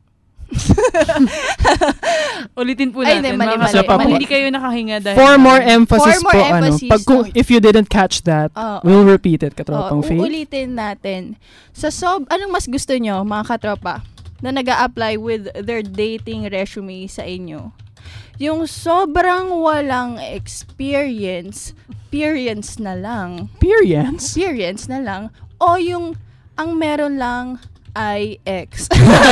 [SPEAKER 1] Ulitin po natin. Hindi kayo nakahinga dahil...
[SPEAKER 3] For more emphasis po, if you didn't catch that, we'll repeat it, Katropang Faith.
[SPEAKER 6] Uulitin natin. Anong mas gusto nyo, mga katropa, na nag-a-apply with their dating resume sa inyo? Yung sobrang walang experience na lang. Experience na lang. O yung ang meron lang ay ex.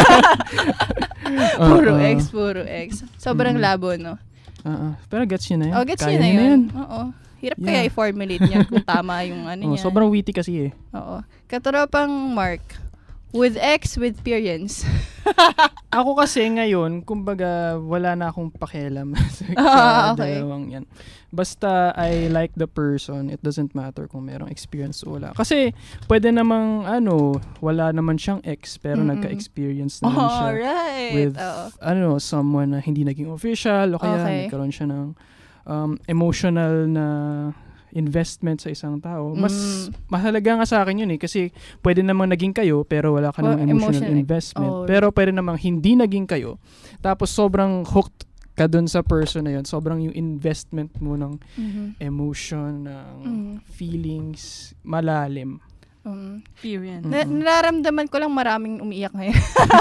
[SPEAKER 6] Puro ex. Sobrang labo, no?
[SPEAKER 3] Pero gets nyo na yun.
[SPEAKER 6] Gets nyo na yun. Oo. Hirap kaya i-formulate niya kung tama yung niya.
[SPEAKER 3] Sobrang witty kasi eh.
[SPEAKER 6] Oo. Katropang Mark, with ex, with experience.
[SPEAKER 3] Ako kasi ngayon, kumbaga, wala na akong pakialam sa dalawang yan. Basta I like the person, it doesn't matter kung merong experience o wala. Kasi, pwede namang, wala naman siyang ex, pero nagka-experience naman siya with, someone na hindi naging official, o kaya nagkaroon siya ng emotional na investment sa isang tao. Mas mahalaga nga sa akin yun kasi pwede namang naging kayo pero wala ka namang emotional investment. Pero pwede namang hindi naging kayo tapos sobrang hooked ka dun sa person na yun. Sobrang yung investment mo ng emotion, ng feelings, malalim.
[SPEAKER 1] Experience.
[SPEAKER 6] Nararamdaman ko lang maraming umiiyak ngayon.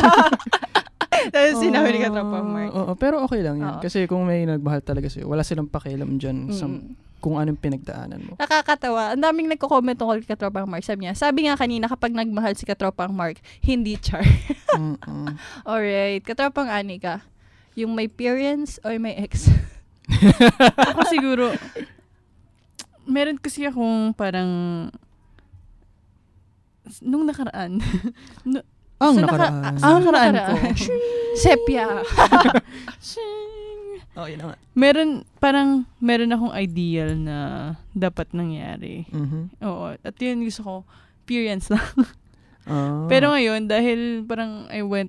[SPEAKER 6] Tapos sinabi ni Katropang Mark.
[SPEAKER 3] Pero okay lang yan. Kasi kung may nagmahal talaga sa'yo, wala silang pakialam dyan sa kung anong pinagdaanan mo.
[SPEAKER 6] Nakakatawa. Ang daming nagko-comment tungkol kay Katropang Mark. Sabi nga kanina, kapag nagmahal si Katropang Mark, hindi char. Alright. Katropang Anika, yung may experience or may ex?
[SPEAKER 1] Ako siguro, meron kasi akong parang, nung nakaraan,
[SPEAKER 3] Ang nakaraan
[SPEAKER 6] ko. Sepia.
[SPEAKER 3] Yun na nga.
[SPEAKER 1] Meron akong ideal na dapat nangyari. Oo. At yun gusto ko, experience lang. Pero ngayon, dahil parang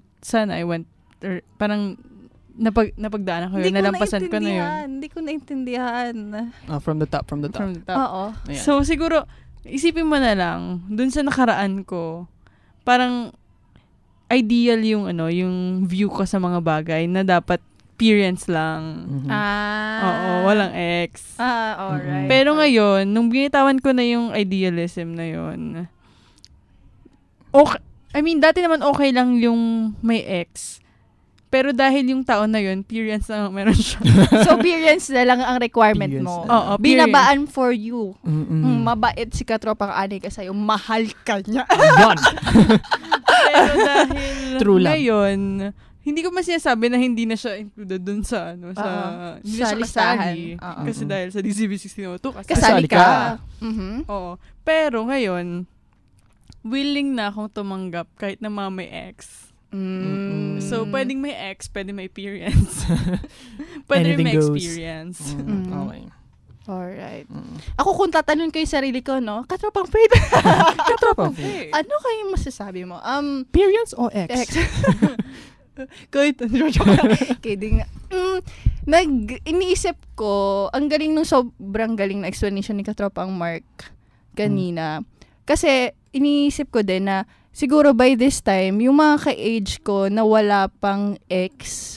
[SPEAKER 1] parang napagdaanan ko yun, nalampasan ko na yun.
[SPEAKER 6] Hindi ko naintindihan.
[SPEAKER 3] From the top.
[SPEAKER 6] Oo.
[SPEAKER 1] So, siguro, isipin mo na lang, dun sa nakaraan ko, parang, ideal yung view ko sa mga bagay na dapat experience lang. Oo, walang ex.
[SPEAKER 6] Alright.
[SPEAKER 1] Pero ngayon, nung binitawan ko na yung idealism na yun, okay. I mean, dati naman okay lang yung may ex. Pero dahil yung taon na yun, periods na meron siya.
[SPEAKER 6] So, periods na lang ang requirement mo.
[SPEAKER 1] Oo,
[SPEAKER 6] binabaan for you.
[SPEAKER 3] Mabait
[SPEAKER 6] si Katropang Ani ka sa'yo. Mahal ka niya.
[SPEAKER 1] Pero dahil
[SPEAKER 3] True lang.
[SPEAKER 1] ngayon, hindi ko masinasabi na hindi na siya included dun sa, ano, hindi na siya kasali. Kasi dahil sa DCV 1602,
[SPEAKER 6] kasali ka.
[SPEAKER 1] Oo. Pero ngayon, willing na akong tumanggap kahit na mga may ex. So, pwedeng may ex, pwedeng may experience. Pwede rin may experience.
[SPEAKER 3] Okay.
[SPEAKER 6] Alright. Ako kung tatanungin ko yung sarili ko, no? Katropang Faith.
[SPEAKER 3] Katropang Faith.
[SPEAKER 6] Ano kayong masasabi mo?
[SPEAKER 3] Experience o ex?
[SPEAKER 6] Kahit, kidding. Iniisip ko, ang galing nung sobrang galing na explanation ni Katropang Mark kanina. Kasi, iniisip ko din na siguro by this time, yung mga ka-age ko na wala pang ex,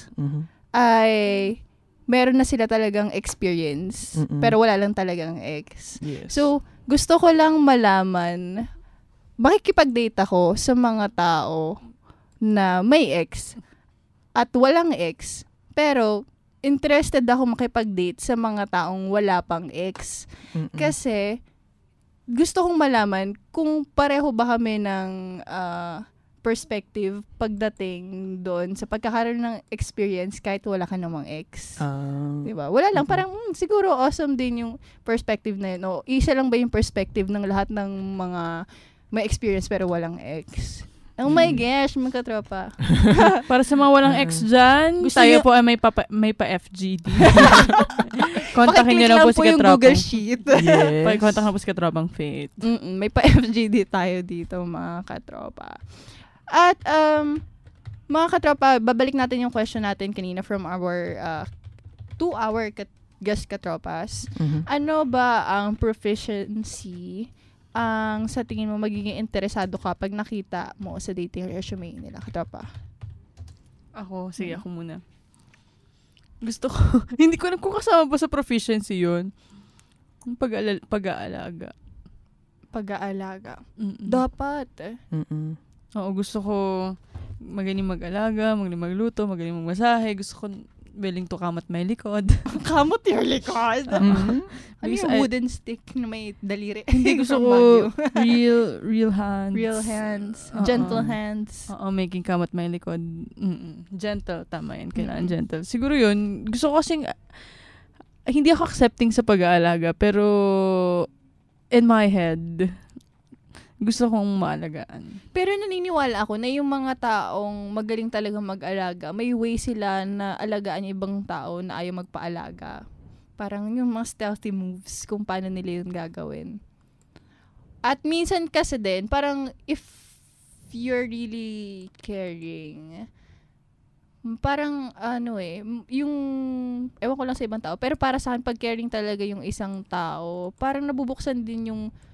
[SPEAKER 6] ay meron na sila talagang experience, pero wala lang talagang ex.
[SPEAKER 3] Yes.
[SPEAKER 6] So, gusto ko lang malaman, makikipag-date ako sa mga tao na may ex at walang ex, pero interested ako makipag-date sa mga taong wala pang ex. Kasi, gusto kong malaman kung pareho ba kami ng perspective pagdating doon sa pagkakaroon ng experience kahit wala ka namang ex. Diba? Wala lang. Parang siguro awesome din yung perspective na yun. O, isa lang ba yung perspective ng lahat ng mga may experience pero walang ex? Oh my gosh, mga katropa.
[SPEAKER 1] Para sa mga walang ex dyan, tayo po ay may pa-FGD. Kontakin nyo na po si Katropang.
[SPEAKER 6] Google Sheet.
[SPEAKER 1] Yes. Kontakin na po si Katropang Faith.
[SPEAKER 6] May pa-FGD tayo dito, mga katropa. At, mga katropa, babalik natin yung question natin kanina from our 2-hour guest katropas. Ano ba ang proficiency ang sa tingin mo magiging interesado ka pag nakita mo sa dating resume nila, Katropa?
[SPEAKER 1] Sige, ako muna. Gusto ko, hindi ko alam kung kasama pa sa proficiency yun. Pag-aalaga.
[SPEAKER 6] Pag-aalaga. Dapat.
[SPEAKER 1] Oo, gusto ko magaling mag-alaga, magaling magluto, magaling magmasahe. Gusto ko willing to kamot may likod.
[SPEAKER 6] Kamot your likod? Ano yung wooden stick na may daliri?
[SPEAKER 1] Hindi, gusto ko real hands.
[SPEAKER 6] Real hands. Gentle hands.
[SPEAKER 1] Oo, making kamot may likod. Gentle, tama yan. Kailangan gentle. Siguro yun. Gusto ko kasing, hindi ako accepting sa pag-aalaga, pero in my head, gusto kong maalagaan.
[SPEAKER 6] Pero naniniwala ako na yung mga taong magaling talaga mag-alaga, may way sila na alagaan yung ibang tao na ayaw magpaalaga. Parang yung mga stealthy moves kung paano nila yun gagawin. At minsan kasi din, parang if you're really caring, parang yung, ewan ko lang sa ibang tao, pero para sa akin, pag caring talaga yung isang tao, parang nabubuksan din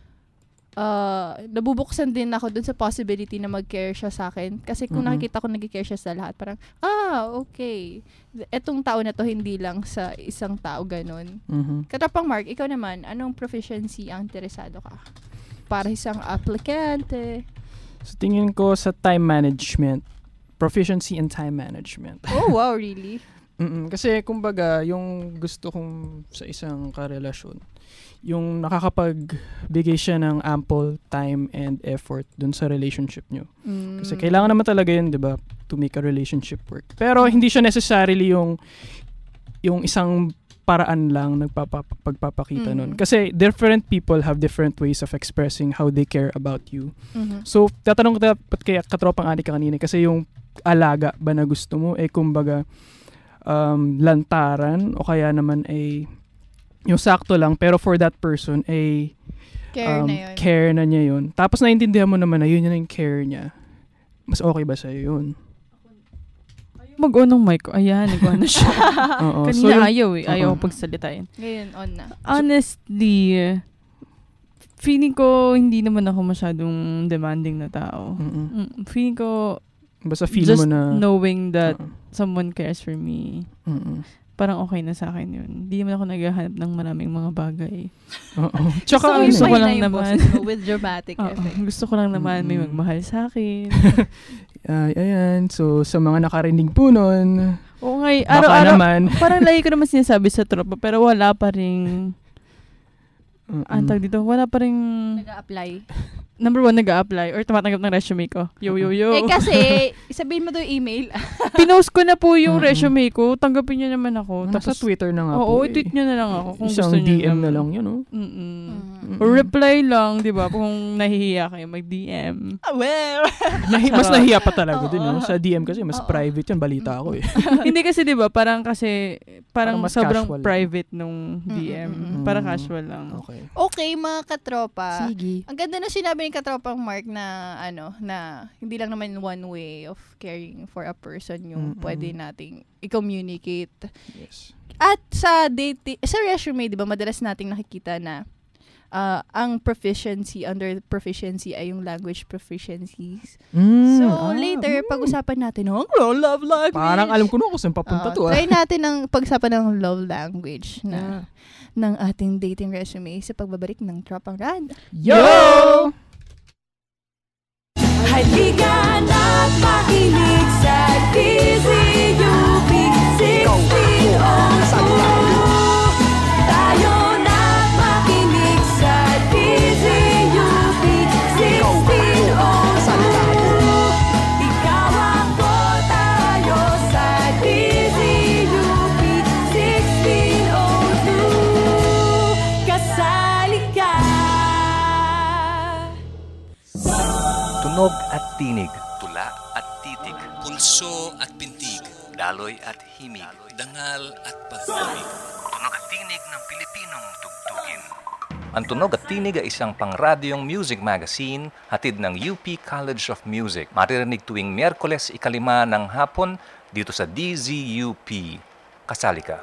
[SPEAKER 6] ako dun sa possibility na mag-care siya sa akin. Kasi kung nakikita ko nag-care siya sa lahat, parang, okay. Etong tao na to, hindi lang sa isang tao, ganun. Katropang Mark, ikaw naman, anong proficiency ang interesado ka? Para isang aplikante.
[SPEAKER 3] So, tingin ko sa time management. Proficiency in time management.
[SPEAKER 6] Oh, wow, really?
[SPEAKER 3] Kasi, kumbaga, yung gusto kong sa isang karelasyon, yung nakakapagbigay siya ng ample time and effort dun sa relationship nyo. Kasi kailangan naman talaga yun, di ba, to make a relationship work. Pero hindi siya necessarily yung isang paraan lang pagpapakita nun. Kasi different people have different ways of expressing how they care about you. So, tatanong ko dapat kay Katropang Ani ka kanina, kasi yung alaga ba na gusto mo, kumbaga, lantaran o kaya naman yung sakto lang, pero for that person care na niya yun. Tapos naiintindihan mo naman na yun yung care niya. Mas okay ba sa'yo yun?
[SPEAKER 1] Mag-on ng mic ko. Ayan, nag-on na siya. Kanina ayaw pagsalitain.
[SPEAKER 6] Ngayon, on na.
[SPEAKER 1] Honestly, feeling ko hindi naman ako masyadong demanding na tao. Feeling ko
[SPEAKER 3] basta feel
[SPEAKER 1] just
[SPEAKER 3] mo na
[SPEAKER 1] knowing that someone cares for me. parang okay na sa akin yun. Hindi naman ako naghahanap ng maraming mga bagay.
[SPEAKER 3] Oo. Tsaka
[SPEAKER 1] gusto ko lang naman.
[SPEAKER 6] With dramatic effect.
[SPEAKER 1] Gusto ko lang naman may magmahal sa akin.
[SPEAKER 3] Ayan. So, sa mga nakarinig po nun,
[SPEAKER 1] oo nga,
[SPEAKER 3] araw-araw naman.
[SPEAKER 1] Parang lagi ko naman sinasabi sa tropa, pero wala pa rin, antag dito, wala pa rin
[SPEAKER 6] nag-a-apply.
[SPEAKER 1] Number 1, nag-a-apply or tumatanggap ng resume ko. Yo.
[SPEAKER 6] Kasi, sabihin mo daw email.
[SPEAKER 1] Pinost ko na po yung resume ko. Tanggapin niyo naman ako.
[SPEAKER 3] Tapos sa Twitter na nga
[SPEAKER 1] po. Oo, i-tweet niyo na lang ako kung
[SPEAKER 3] isang
[SPEAKER 1] gusto niyo.
[SPEAKER 3] DM na lang yun, no?
[SPEAKER 1] Or reply lang, di ba? Kung nahihiya kayo, mag-DM.
[SPEAKER 6] Well,
[SPEAKER 3] mas nahiya pa talaga din, no? Sa DM kasi, mas private yan. Balita ako eh.
[SPEAKER 1] Hindi kasi, di ba? Parang
[SPEAKER 3] mas
[SPEAKER 1] sobrang
[SPEAKER 3] casual
[SPEAKER 1] private nung DM. Parang casual lang.
[SPEAKER 6] Okay, mga katropa.
[SPEAKER 1] Sige.
[SPEAKER 6] Ang ganda na sinabi ni katropang Mark na na hindi lang naman one way of caring for a person yung pwede nating i-communicate.
[SPEAKER 3] Yes.
[SPEAKER 6] At sa resume, 'di ba, madalas nating nakikita na ang under proficiency ay yung language proficiencies. So, later, pag-usapan natin ng love language.
[SPEAKER 3] Parang alam ko na kung saan papunta to.
[SPEAKER 6] Try natin ang pag-usapan ng love language na ng ating dating resume sa pagbabalik ng Tropang Rad.
[SPEAKER 20] Yo! Halika na't makinig sa DZUP 1602. Tayo na't makinig sa DZUP 1602. Ikaw ako, tayo sa DZUP 1602. Kasali ka.
[SPEAKER 18] Tunog at tinig, tula at titig, pulso at pintig, daloy at himig, dangal at pag-ibig. Tunog at tinig ng Pilipinong tugtugin. Ang Tunog at Tinig ay isang pangradyong music magazine hatid ng UP College of Music. Maririnig tuwing Miyerkules 5 ng hapon dito sa DZUP. Kasali ka.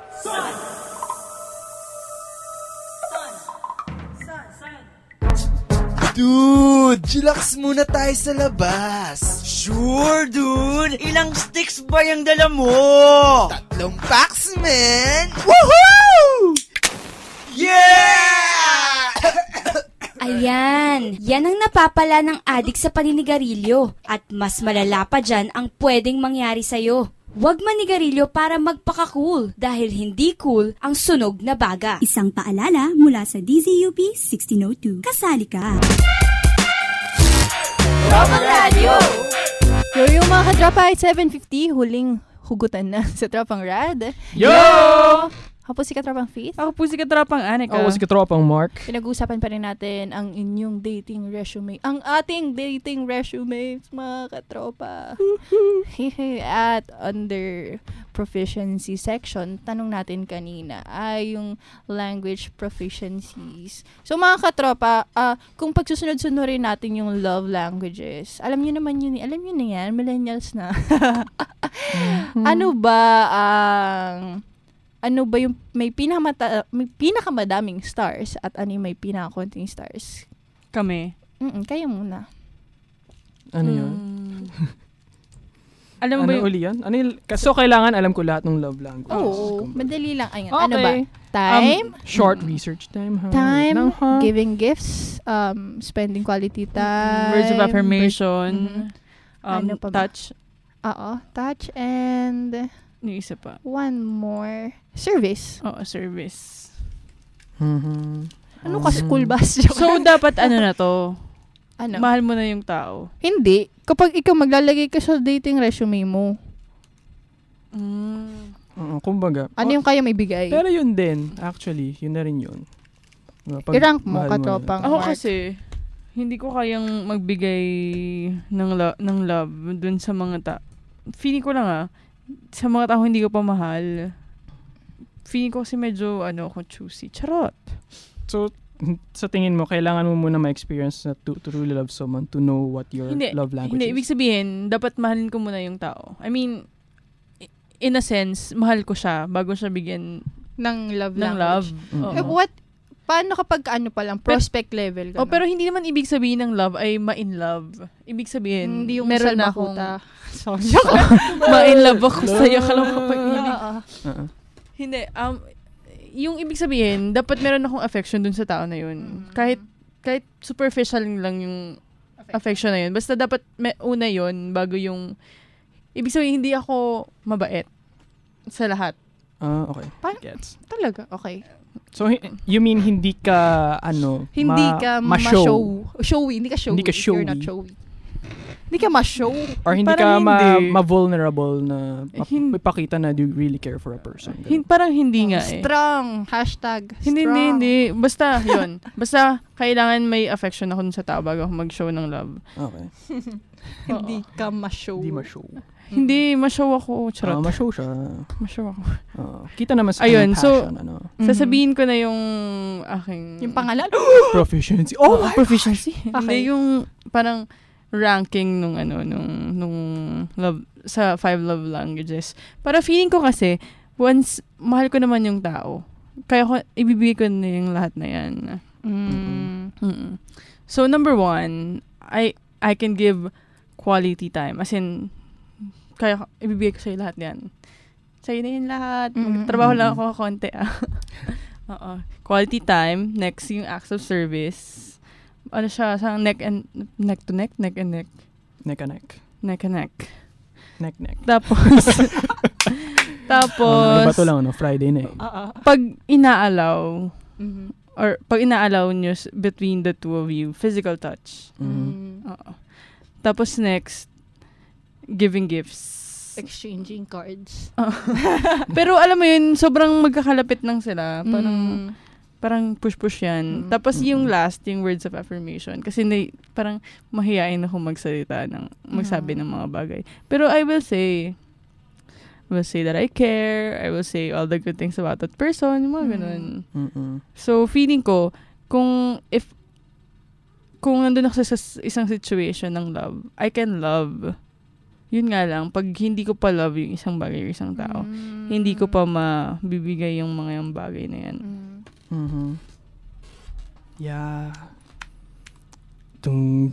[SPEAKER 21] Dude, chillax muna tayo sa labas. Sure, dude. Ilang sticks ba yung dala mo? 3 packs, man. Woohoo! Yeah!
[SPEAKER 22] Ayan, yan ang napapala ng adik sa paninigarilyo. At mas malala pa dyan ang pwedeng mangyari sa'yo. Huwag manigarilyo para magpaka-cool dahil hindi cool ang sunog na baga.
[SPEAKER 23] Isang paalala mula sa DZUP 1602. Kasali ka!
[SPEAKER 20] Tropang Radio!
[SPEAKER 6] Yo, mga katropa, at 7:50, huling hugutan na sa Tropang Rad.
[SPEAKER 3] Yo!
[SPEAKER 6] Ako po si Katropang Faith.
[SPEAKER 1] Ako po si Katropang Anika.
[SPEAKER 3] Ako si Katropang Mark.
[SPEAKER 6] Pinag-uusapan pa rin natin ang inyong dating resume. Ang ating dating resume, mga katropa. At under proficiency section, tanong natin kanina ay yung language proficiencies. So mga katropa, kung pagsusunod-sunurin natin yung love languages, alam nyo naman yun, alam nyo na yan, millennials na. Ano ba yung may pinakamadaming stars at ano yung may pinakakonting stars?
[SPEAKER 1] Kami.
[SPEAKER 6] Kayo muna.
[SPEAKER 3] Ano yun?
[SPEAKER 1] Alam mo ba
[SPEAKER 3] uli yan? So, kailangan alam ko lahat ng love language.
[SPEAKER 6] Oo. Madali lang. Ayun.
[SPEAKER 1] Okay.
[SPEAKER 6] Ano ba? Time?
[SPEAKER 3] Short research time.
[SPEAKER 6] Time. Giving gifts. Spending quality time.
[SPEAKER 1] Words of affirmation.
[SPEAKER 6] Ano pa ba?
[SPEAKER 1] Touch.
[SPEAKER 6] Oo. Touch and...
[SPEAKER 1] Yung isa pa.
[SPEAKER 6] One more. Service.
[SPEAKER 1] Oo, service.
[SPEAKER 6] Ano ka, school bus?
[SPEAKER 1] So, dapat ano na to?
[SPEAKER 6] Ano?
[SPEAKER 1] Mahal mo na yung tao.
[SPEAKER 6] Hindi. Kapag ikaw maglalagay ka sa dating resume mo.
[SPEAKER 3] Kumbaga.
[SPEAKER 6] Ano yung kaya may bigay?
[SPEAKER 3] Pero yun din. Actually, yun na rin yun.
[SPEAKER 6] I-rank mo, katropang
[SPEAKER 1] Ako
[SPEAKER 6] Mark.
[SPEAKER 1] kasi, hindi ko kayang magbigay ng love dun sa mga feeling ko lang sa mga tao hindi ko pa mahal. Feeling ko kasi medyo ako choosy. Charot.
[SPEAKER 3] So, sa tingin mo, kailangan mo muna ma-experience na to really love someone to know what your love language is?
[SPEAKER 1] Hindi, ibig sabihin, dapat mahalin ko muna yung tao. I mean, in a sense, mahal ko siya bago siya bigyan
[SPEAKER 6] ng love
[SPEAKER 1] language.
[SPEAKER 6] Paano kapag pa lang, prospect level? Ganun?
[SPEAKER 1] Pero hindi naman ibig sabihin ng love ay ma-in love. Ibig sabihin,
[SPEAKER 6] hindi yung
[SPEAKER 1] meron
[SPEAKER 6] salmakuta.
[SPEAKER 1] ma-in love ako sa'yo. Kala mo kapag Hindi. Yung ibig sabihin, dapat meron akong affection dun sa tao na yun. Kahit superficial lang yung affection na yun. Basta dapat una yun bago yung... Ibig sabihin, hindi ako mabait sa lahat.
[SPEAKER 3] Okay.
[SPEAKER 6] Gets. Talaga? Okay.
[SPEAKER 3] So, you mean hindi ka,
[SPEAKER 6] hindi ka ma-show. Showy. Hindi ka showy.
[SPEAKER 3] Hindi ka showy.
[SPEAKER 6] You're not showy. Hindi ka ma-show.
[SPEAKER 3] Or hindi ka ma-vulnerable na ipakita na you really care for a person.
[SPEAKER 1] Parang hindi nga eh.
[SPEAKER 6] Strong. Hashtag
[SPEAKER 1] Hindi. Basta, yun. Basta, kailangan may affection ako sa tao bago ako mag-show ng love.
[SPEAKER 3] Okay.
[SPEAKER 6] Hindi ka ma-show.
[SPEAKER 3] Hindi ma-show.
[SPEAKER 1] Hindi, ma-show ako. Charot.
[SPEAKER 3] Ma-show siya.
[SPEAKER 1] Ma-show ako.
[SPEAKER 3] Kita naman sa
[SPEAKER 1] ayun,
[SPEAKER 3] passion.
[SPEAKER 1] Sasabihin ko na yung aking...
[SPEAKER 6] Yung pangalan?
[SPEAKER 3] Proficiency.
[SPEAKER 1] Proficiency.
[SPEAKER 6] Okay.
[SPEAKER 1] Hindi yung parang ranking nung love sa 5 love languages. Para feeling ko kasi once mahal ko naman yung tao, kaya ko ibibigay ko na yung lahat na yan. So number 1, I can give quality time. As in, kaya ibibigay ko sa'yo lahat yan. Sa'yo na yun lahat. Magtrabaho lang ako konti. Quality time. Next, yung acts of service. Ano siya, neck and neck.
[SPEAKER 3] Neck and neck.
[SPEAKER 1] Tapos,
[SPEAKER 3] bato lang, Friday na eh.
[SPEAKER 1] Pag inaalaw, or pag inaalaw nyo between the two of you, physical touch. Tapos next, giving gifts.
[SPEAKER 6] Exchanging cards.
[SPEAKER 1] Pero alam mo yun, sobrang magkakalapit lang sila. Parang push-push yan. Tapos yung last, yung words of affirmation. Kasi parang mahihain ako magsalita magsabi ng mga bagay. Pero I will say that I care. I will say all the good things about that person. Yung mga ganun. So, feeling ko, kung nandun ako sa isang situation ng love, I can love. Yun nga lang, pag hindi ko pa love yung isang bagay o isang tao, hindi ko pa mabibigay yung mga yung bagay na yan.
[SPEAKER 3] Yeah. Dung.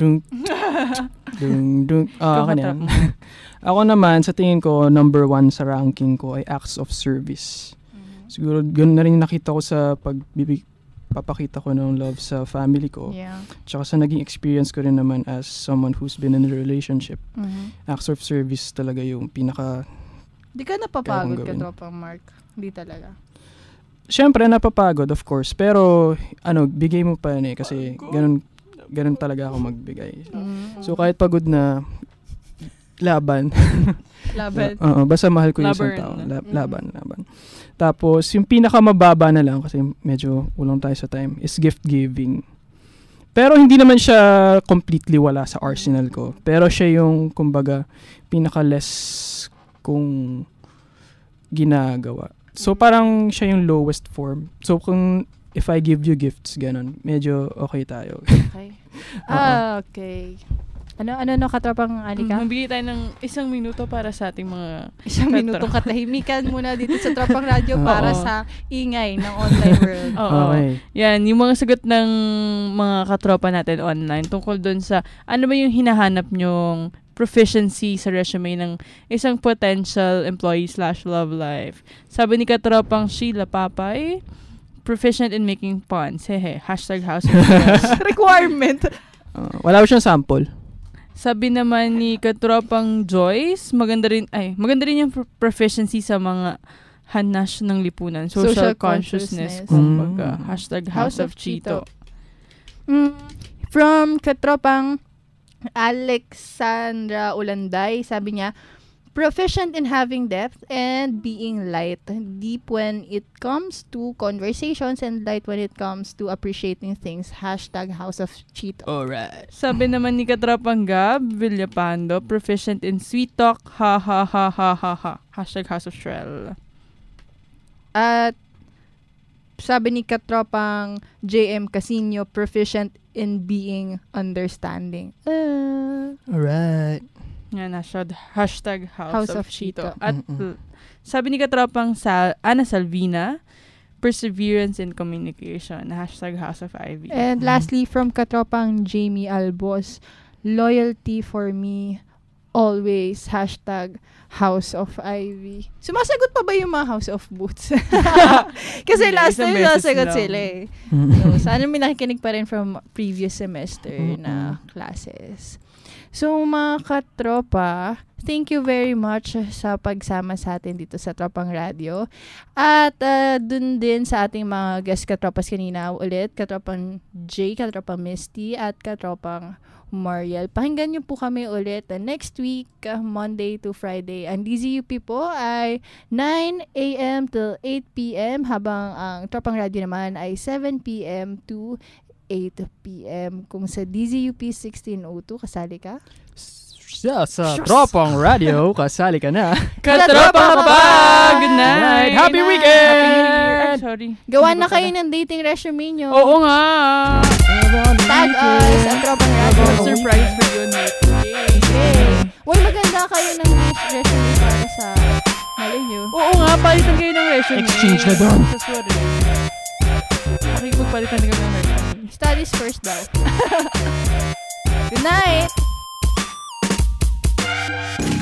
[SPEAKER 3] Ako naman, sa tingin ko, number 1 sa ranking ko ay acts of service. Siguro, ganoon na rin nakita ko sa papakita ko ng love sa family ko.
[SPEAKER 6] Yeah.
[SPEAKER 3] Tsaka sa naging experience ko rin naman as someone who's been in a relationship. Acts of service talaga yung pinaka...
[SPEAKER 6] Di ka napapagod ka, tropang Mark? Hindi talaga.
[SPEAKER 3] Siyempre, napapagod, of course. Pero, bigay mo pa yun eh. Kasi, ganun talaga ako magbigay. So, kahit pagod na, laban. Basta mahal ko yung isang tao. Laban. Tapos, yung pinakamababa na lang, kasi medyo ulong tayo sa time, is gift giving. Pero, hindi naman siya completely wala sa arsenal ko. Pero, siya yung, kumbaga, pinaka-less kong ginagawa. So, parang siya yung lowest form. So, if I give you gifts, ganun, medyo okay tayo.
[SPEAKER 6] Okay. Okay. Ano, katropang Alika?
[SPEAKER 1] Magbigay tayo ng 1 minuto para sa ating mga...
[SPEAKER 6] 1 minutong katahimikan muna dito sa Tropang Radio para sa ingay ng online world.
[SPEAKER 3] Okay.
[SPEAKER 1] Yan, yung mga sagot ng mga katropa natin online tungkol dun sa ano ba yung hinahanap nyong proficiency sa resume ng isang potential employee/love life. Sabi ni katropang Sheila Papay, proficient in making puns. Hehe. #HouseOfStress.
[SPEAKER 6] Requirement.
[SPEAKER 3] Wala ko siyang sample.
[SPEAKER 1] Sabi naman ni katropang Joyce, maganda rin yung proficiency sa mga hanash ng lipunan. Social consciousness. Kumbaga. #HouseOfChito.
[SPEAKER 6] From katropang Alexandra Ulanday, sabi niya, proficient in having depth and being light. Deep when it comes to conversations and light when it comes to appreciating things. #HouseOfChito.
[SPEAKER 3] Alright.
[SPEAKER 1] Sabi naman ni katropang Gab Villapando, proficient in sweet talk. Ha ha ha ha ha ha. #HouseOfShrell.
[SPEAKER 6] At sabi ni katropang JM Casino, proficient in being understanding.
[SPEAKER 3] Alright.
[SPEAKER 1] Yan, #HouseOfChito. At sabi ni katropang Ana Salvina, perseverance in communication. #HouseOfIvy.
[SPEAKER 6] And lastly, from katropang Jamie Albos, loyalty for me always #House of Ivy. Sumasagot pa ba yung mga House of Boots? Kasi last time sumasagot sila eh. So, sana may nakikinig pa rin from previous semester na classes. So, mga katropa, thank you very much sa pagsama sa atin dito sa Tropang Radio. At dun din sa ating mga guest katropas kanina ulit, Katropang Jay, Katropang Misty, at Katropang Mariel. Pakinggan niyo po kami ulit next week, Monday to Friday. Ang DZUP po ay 9 a.m. till 8 p.m. habang ang Tropang Radio naman ay 7 p.m. to 8 p.m. Kung sa DZUP 1602, kasali ka?
[SPEAKER 3] Sa Tropang Radio, kasali ka na.
[SPEAKER 1] Katropang pa! Good night!
[SPEAKER 3] Happy weekend!
[SPEAKER 1] Sorry.
[SPEAKER 6] Gawa na kayo ng dating resume nyo.
[SPEAKER 1] Oo nga!
[SPEAKER 6] Tag us at Tropang Radio.
[SPEAKER 1] Surprise for you next week.
[SPEAKER 6] Okay. Well, maganda kayo ng resume para sa malay nyo.
[SPEAKER 1] Oo nga, palitan kayo ng resume.
[SPEAKER 3] Exchange na doon.
[SPEAKER 1] Sorry. Pakipagpalitan kayo ng resume.
[SPEAKER 6] Studies first daw. Good night!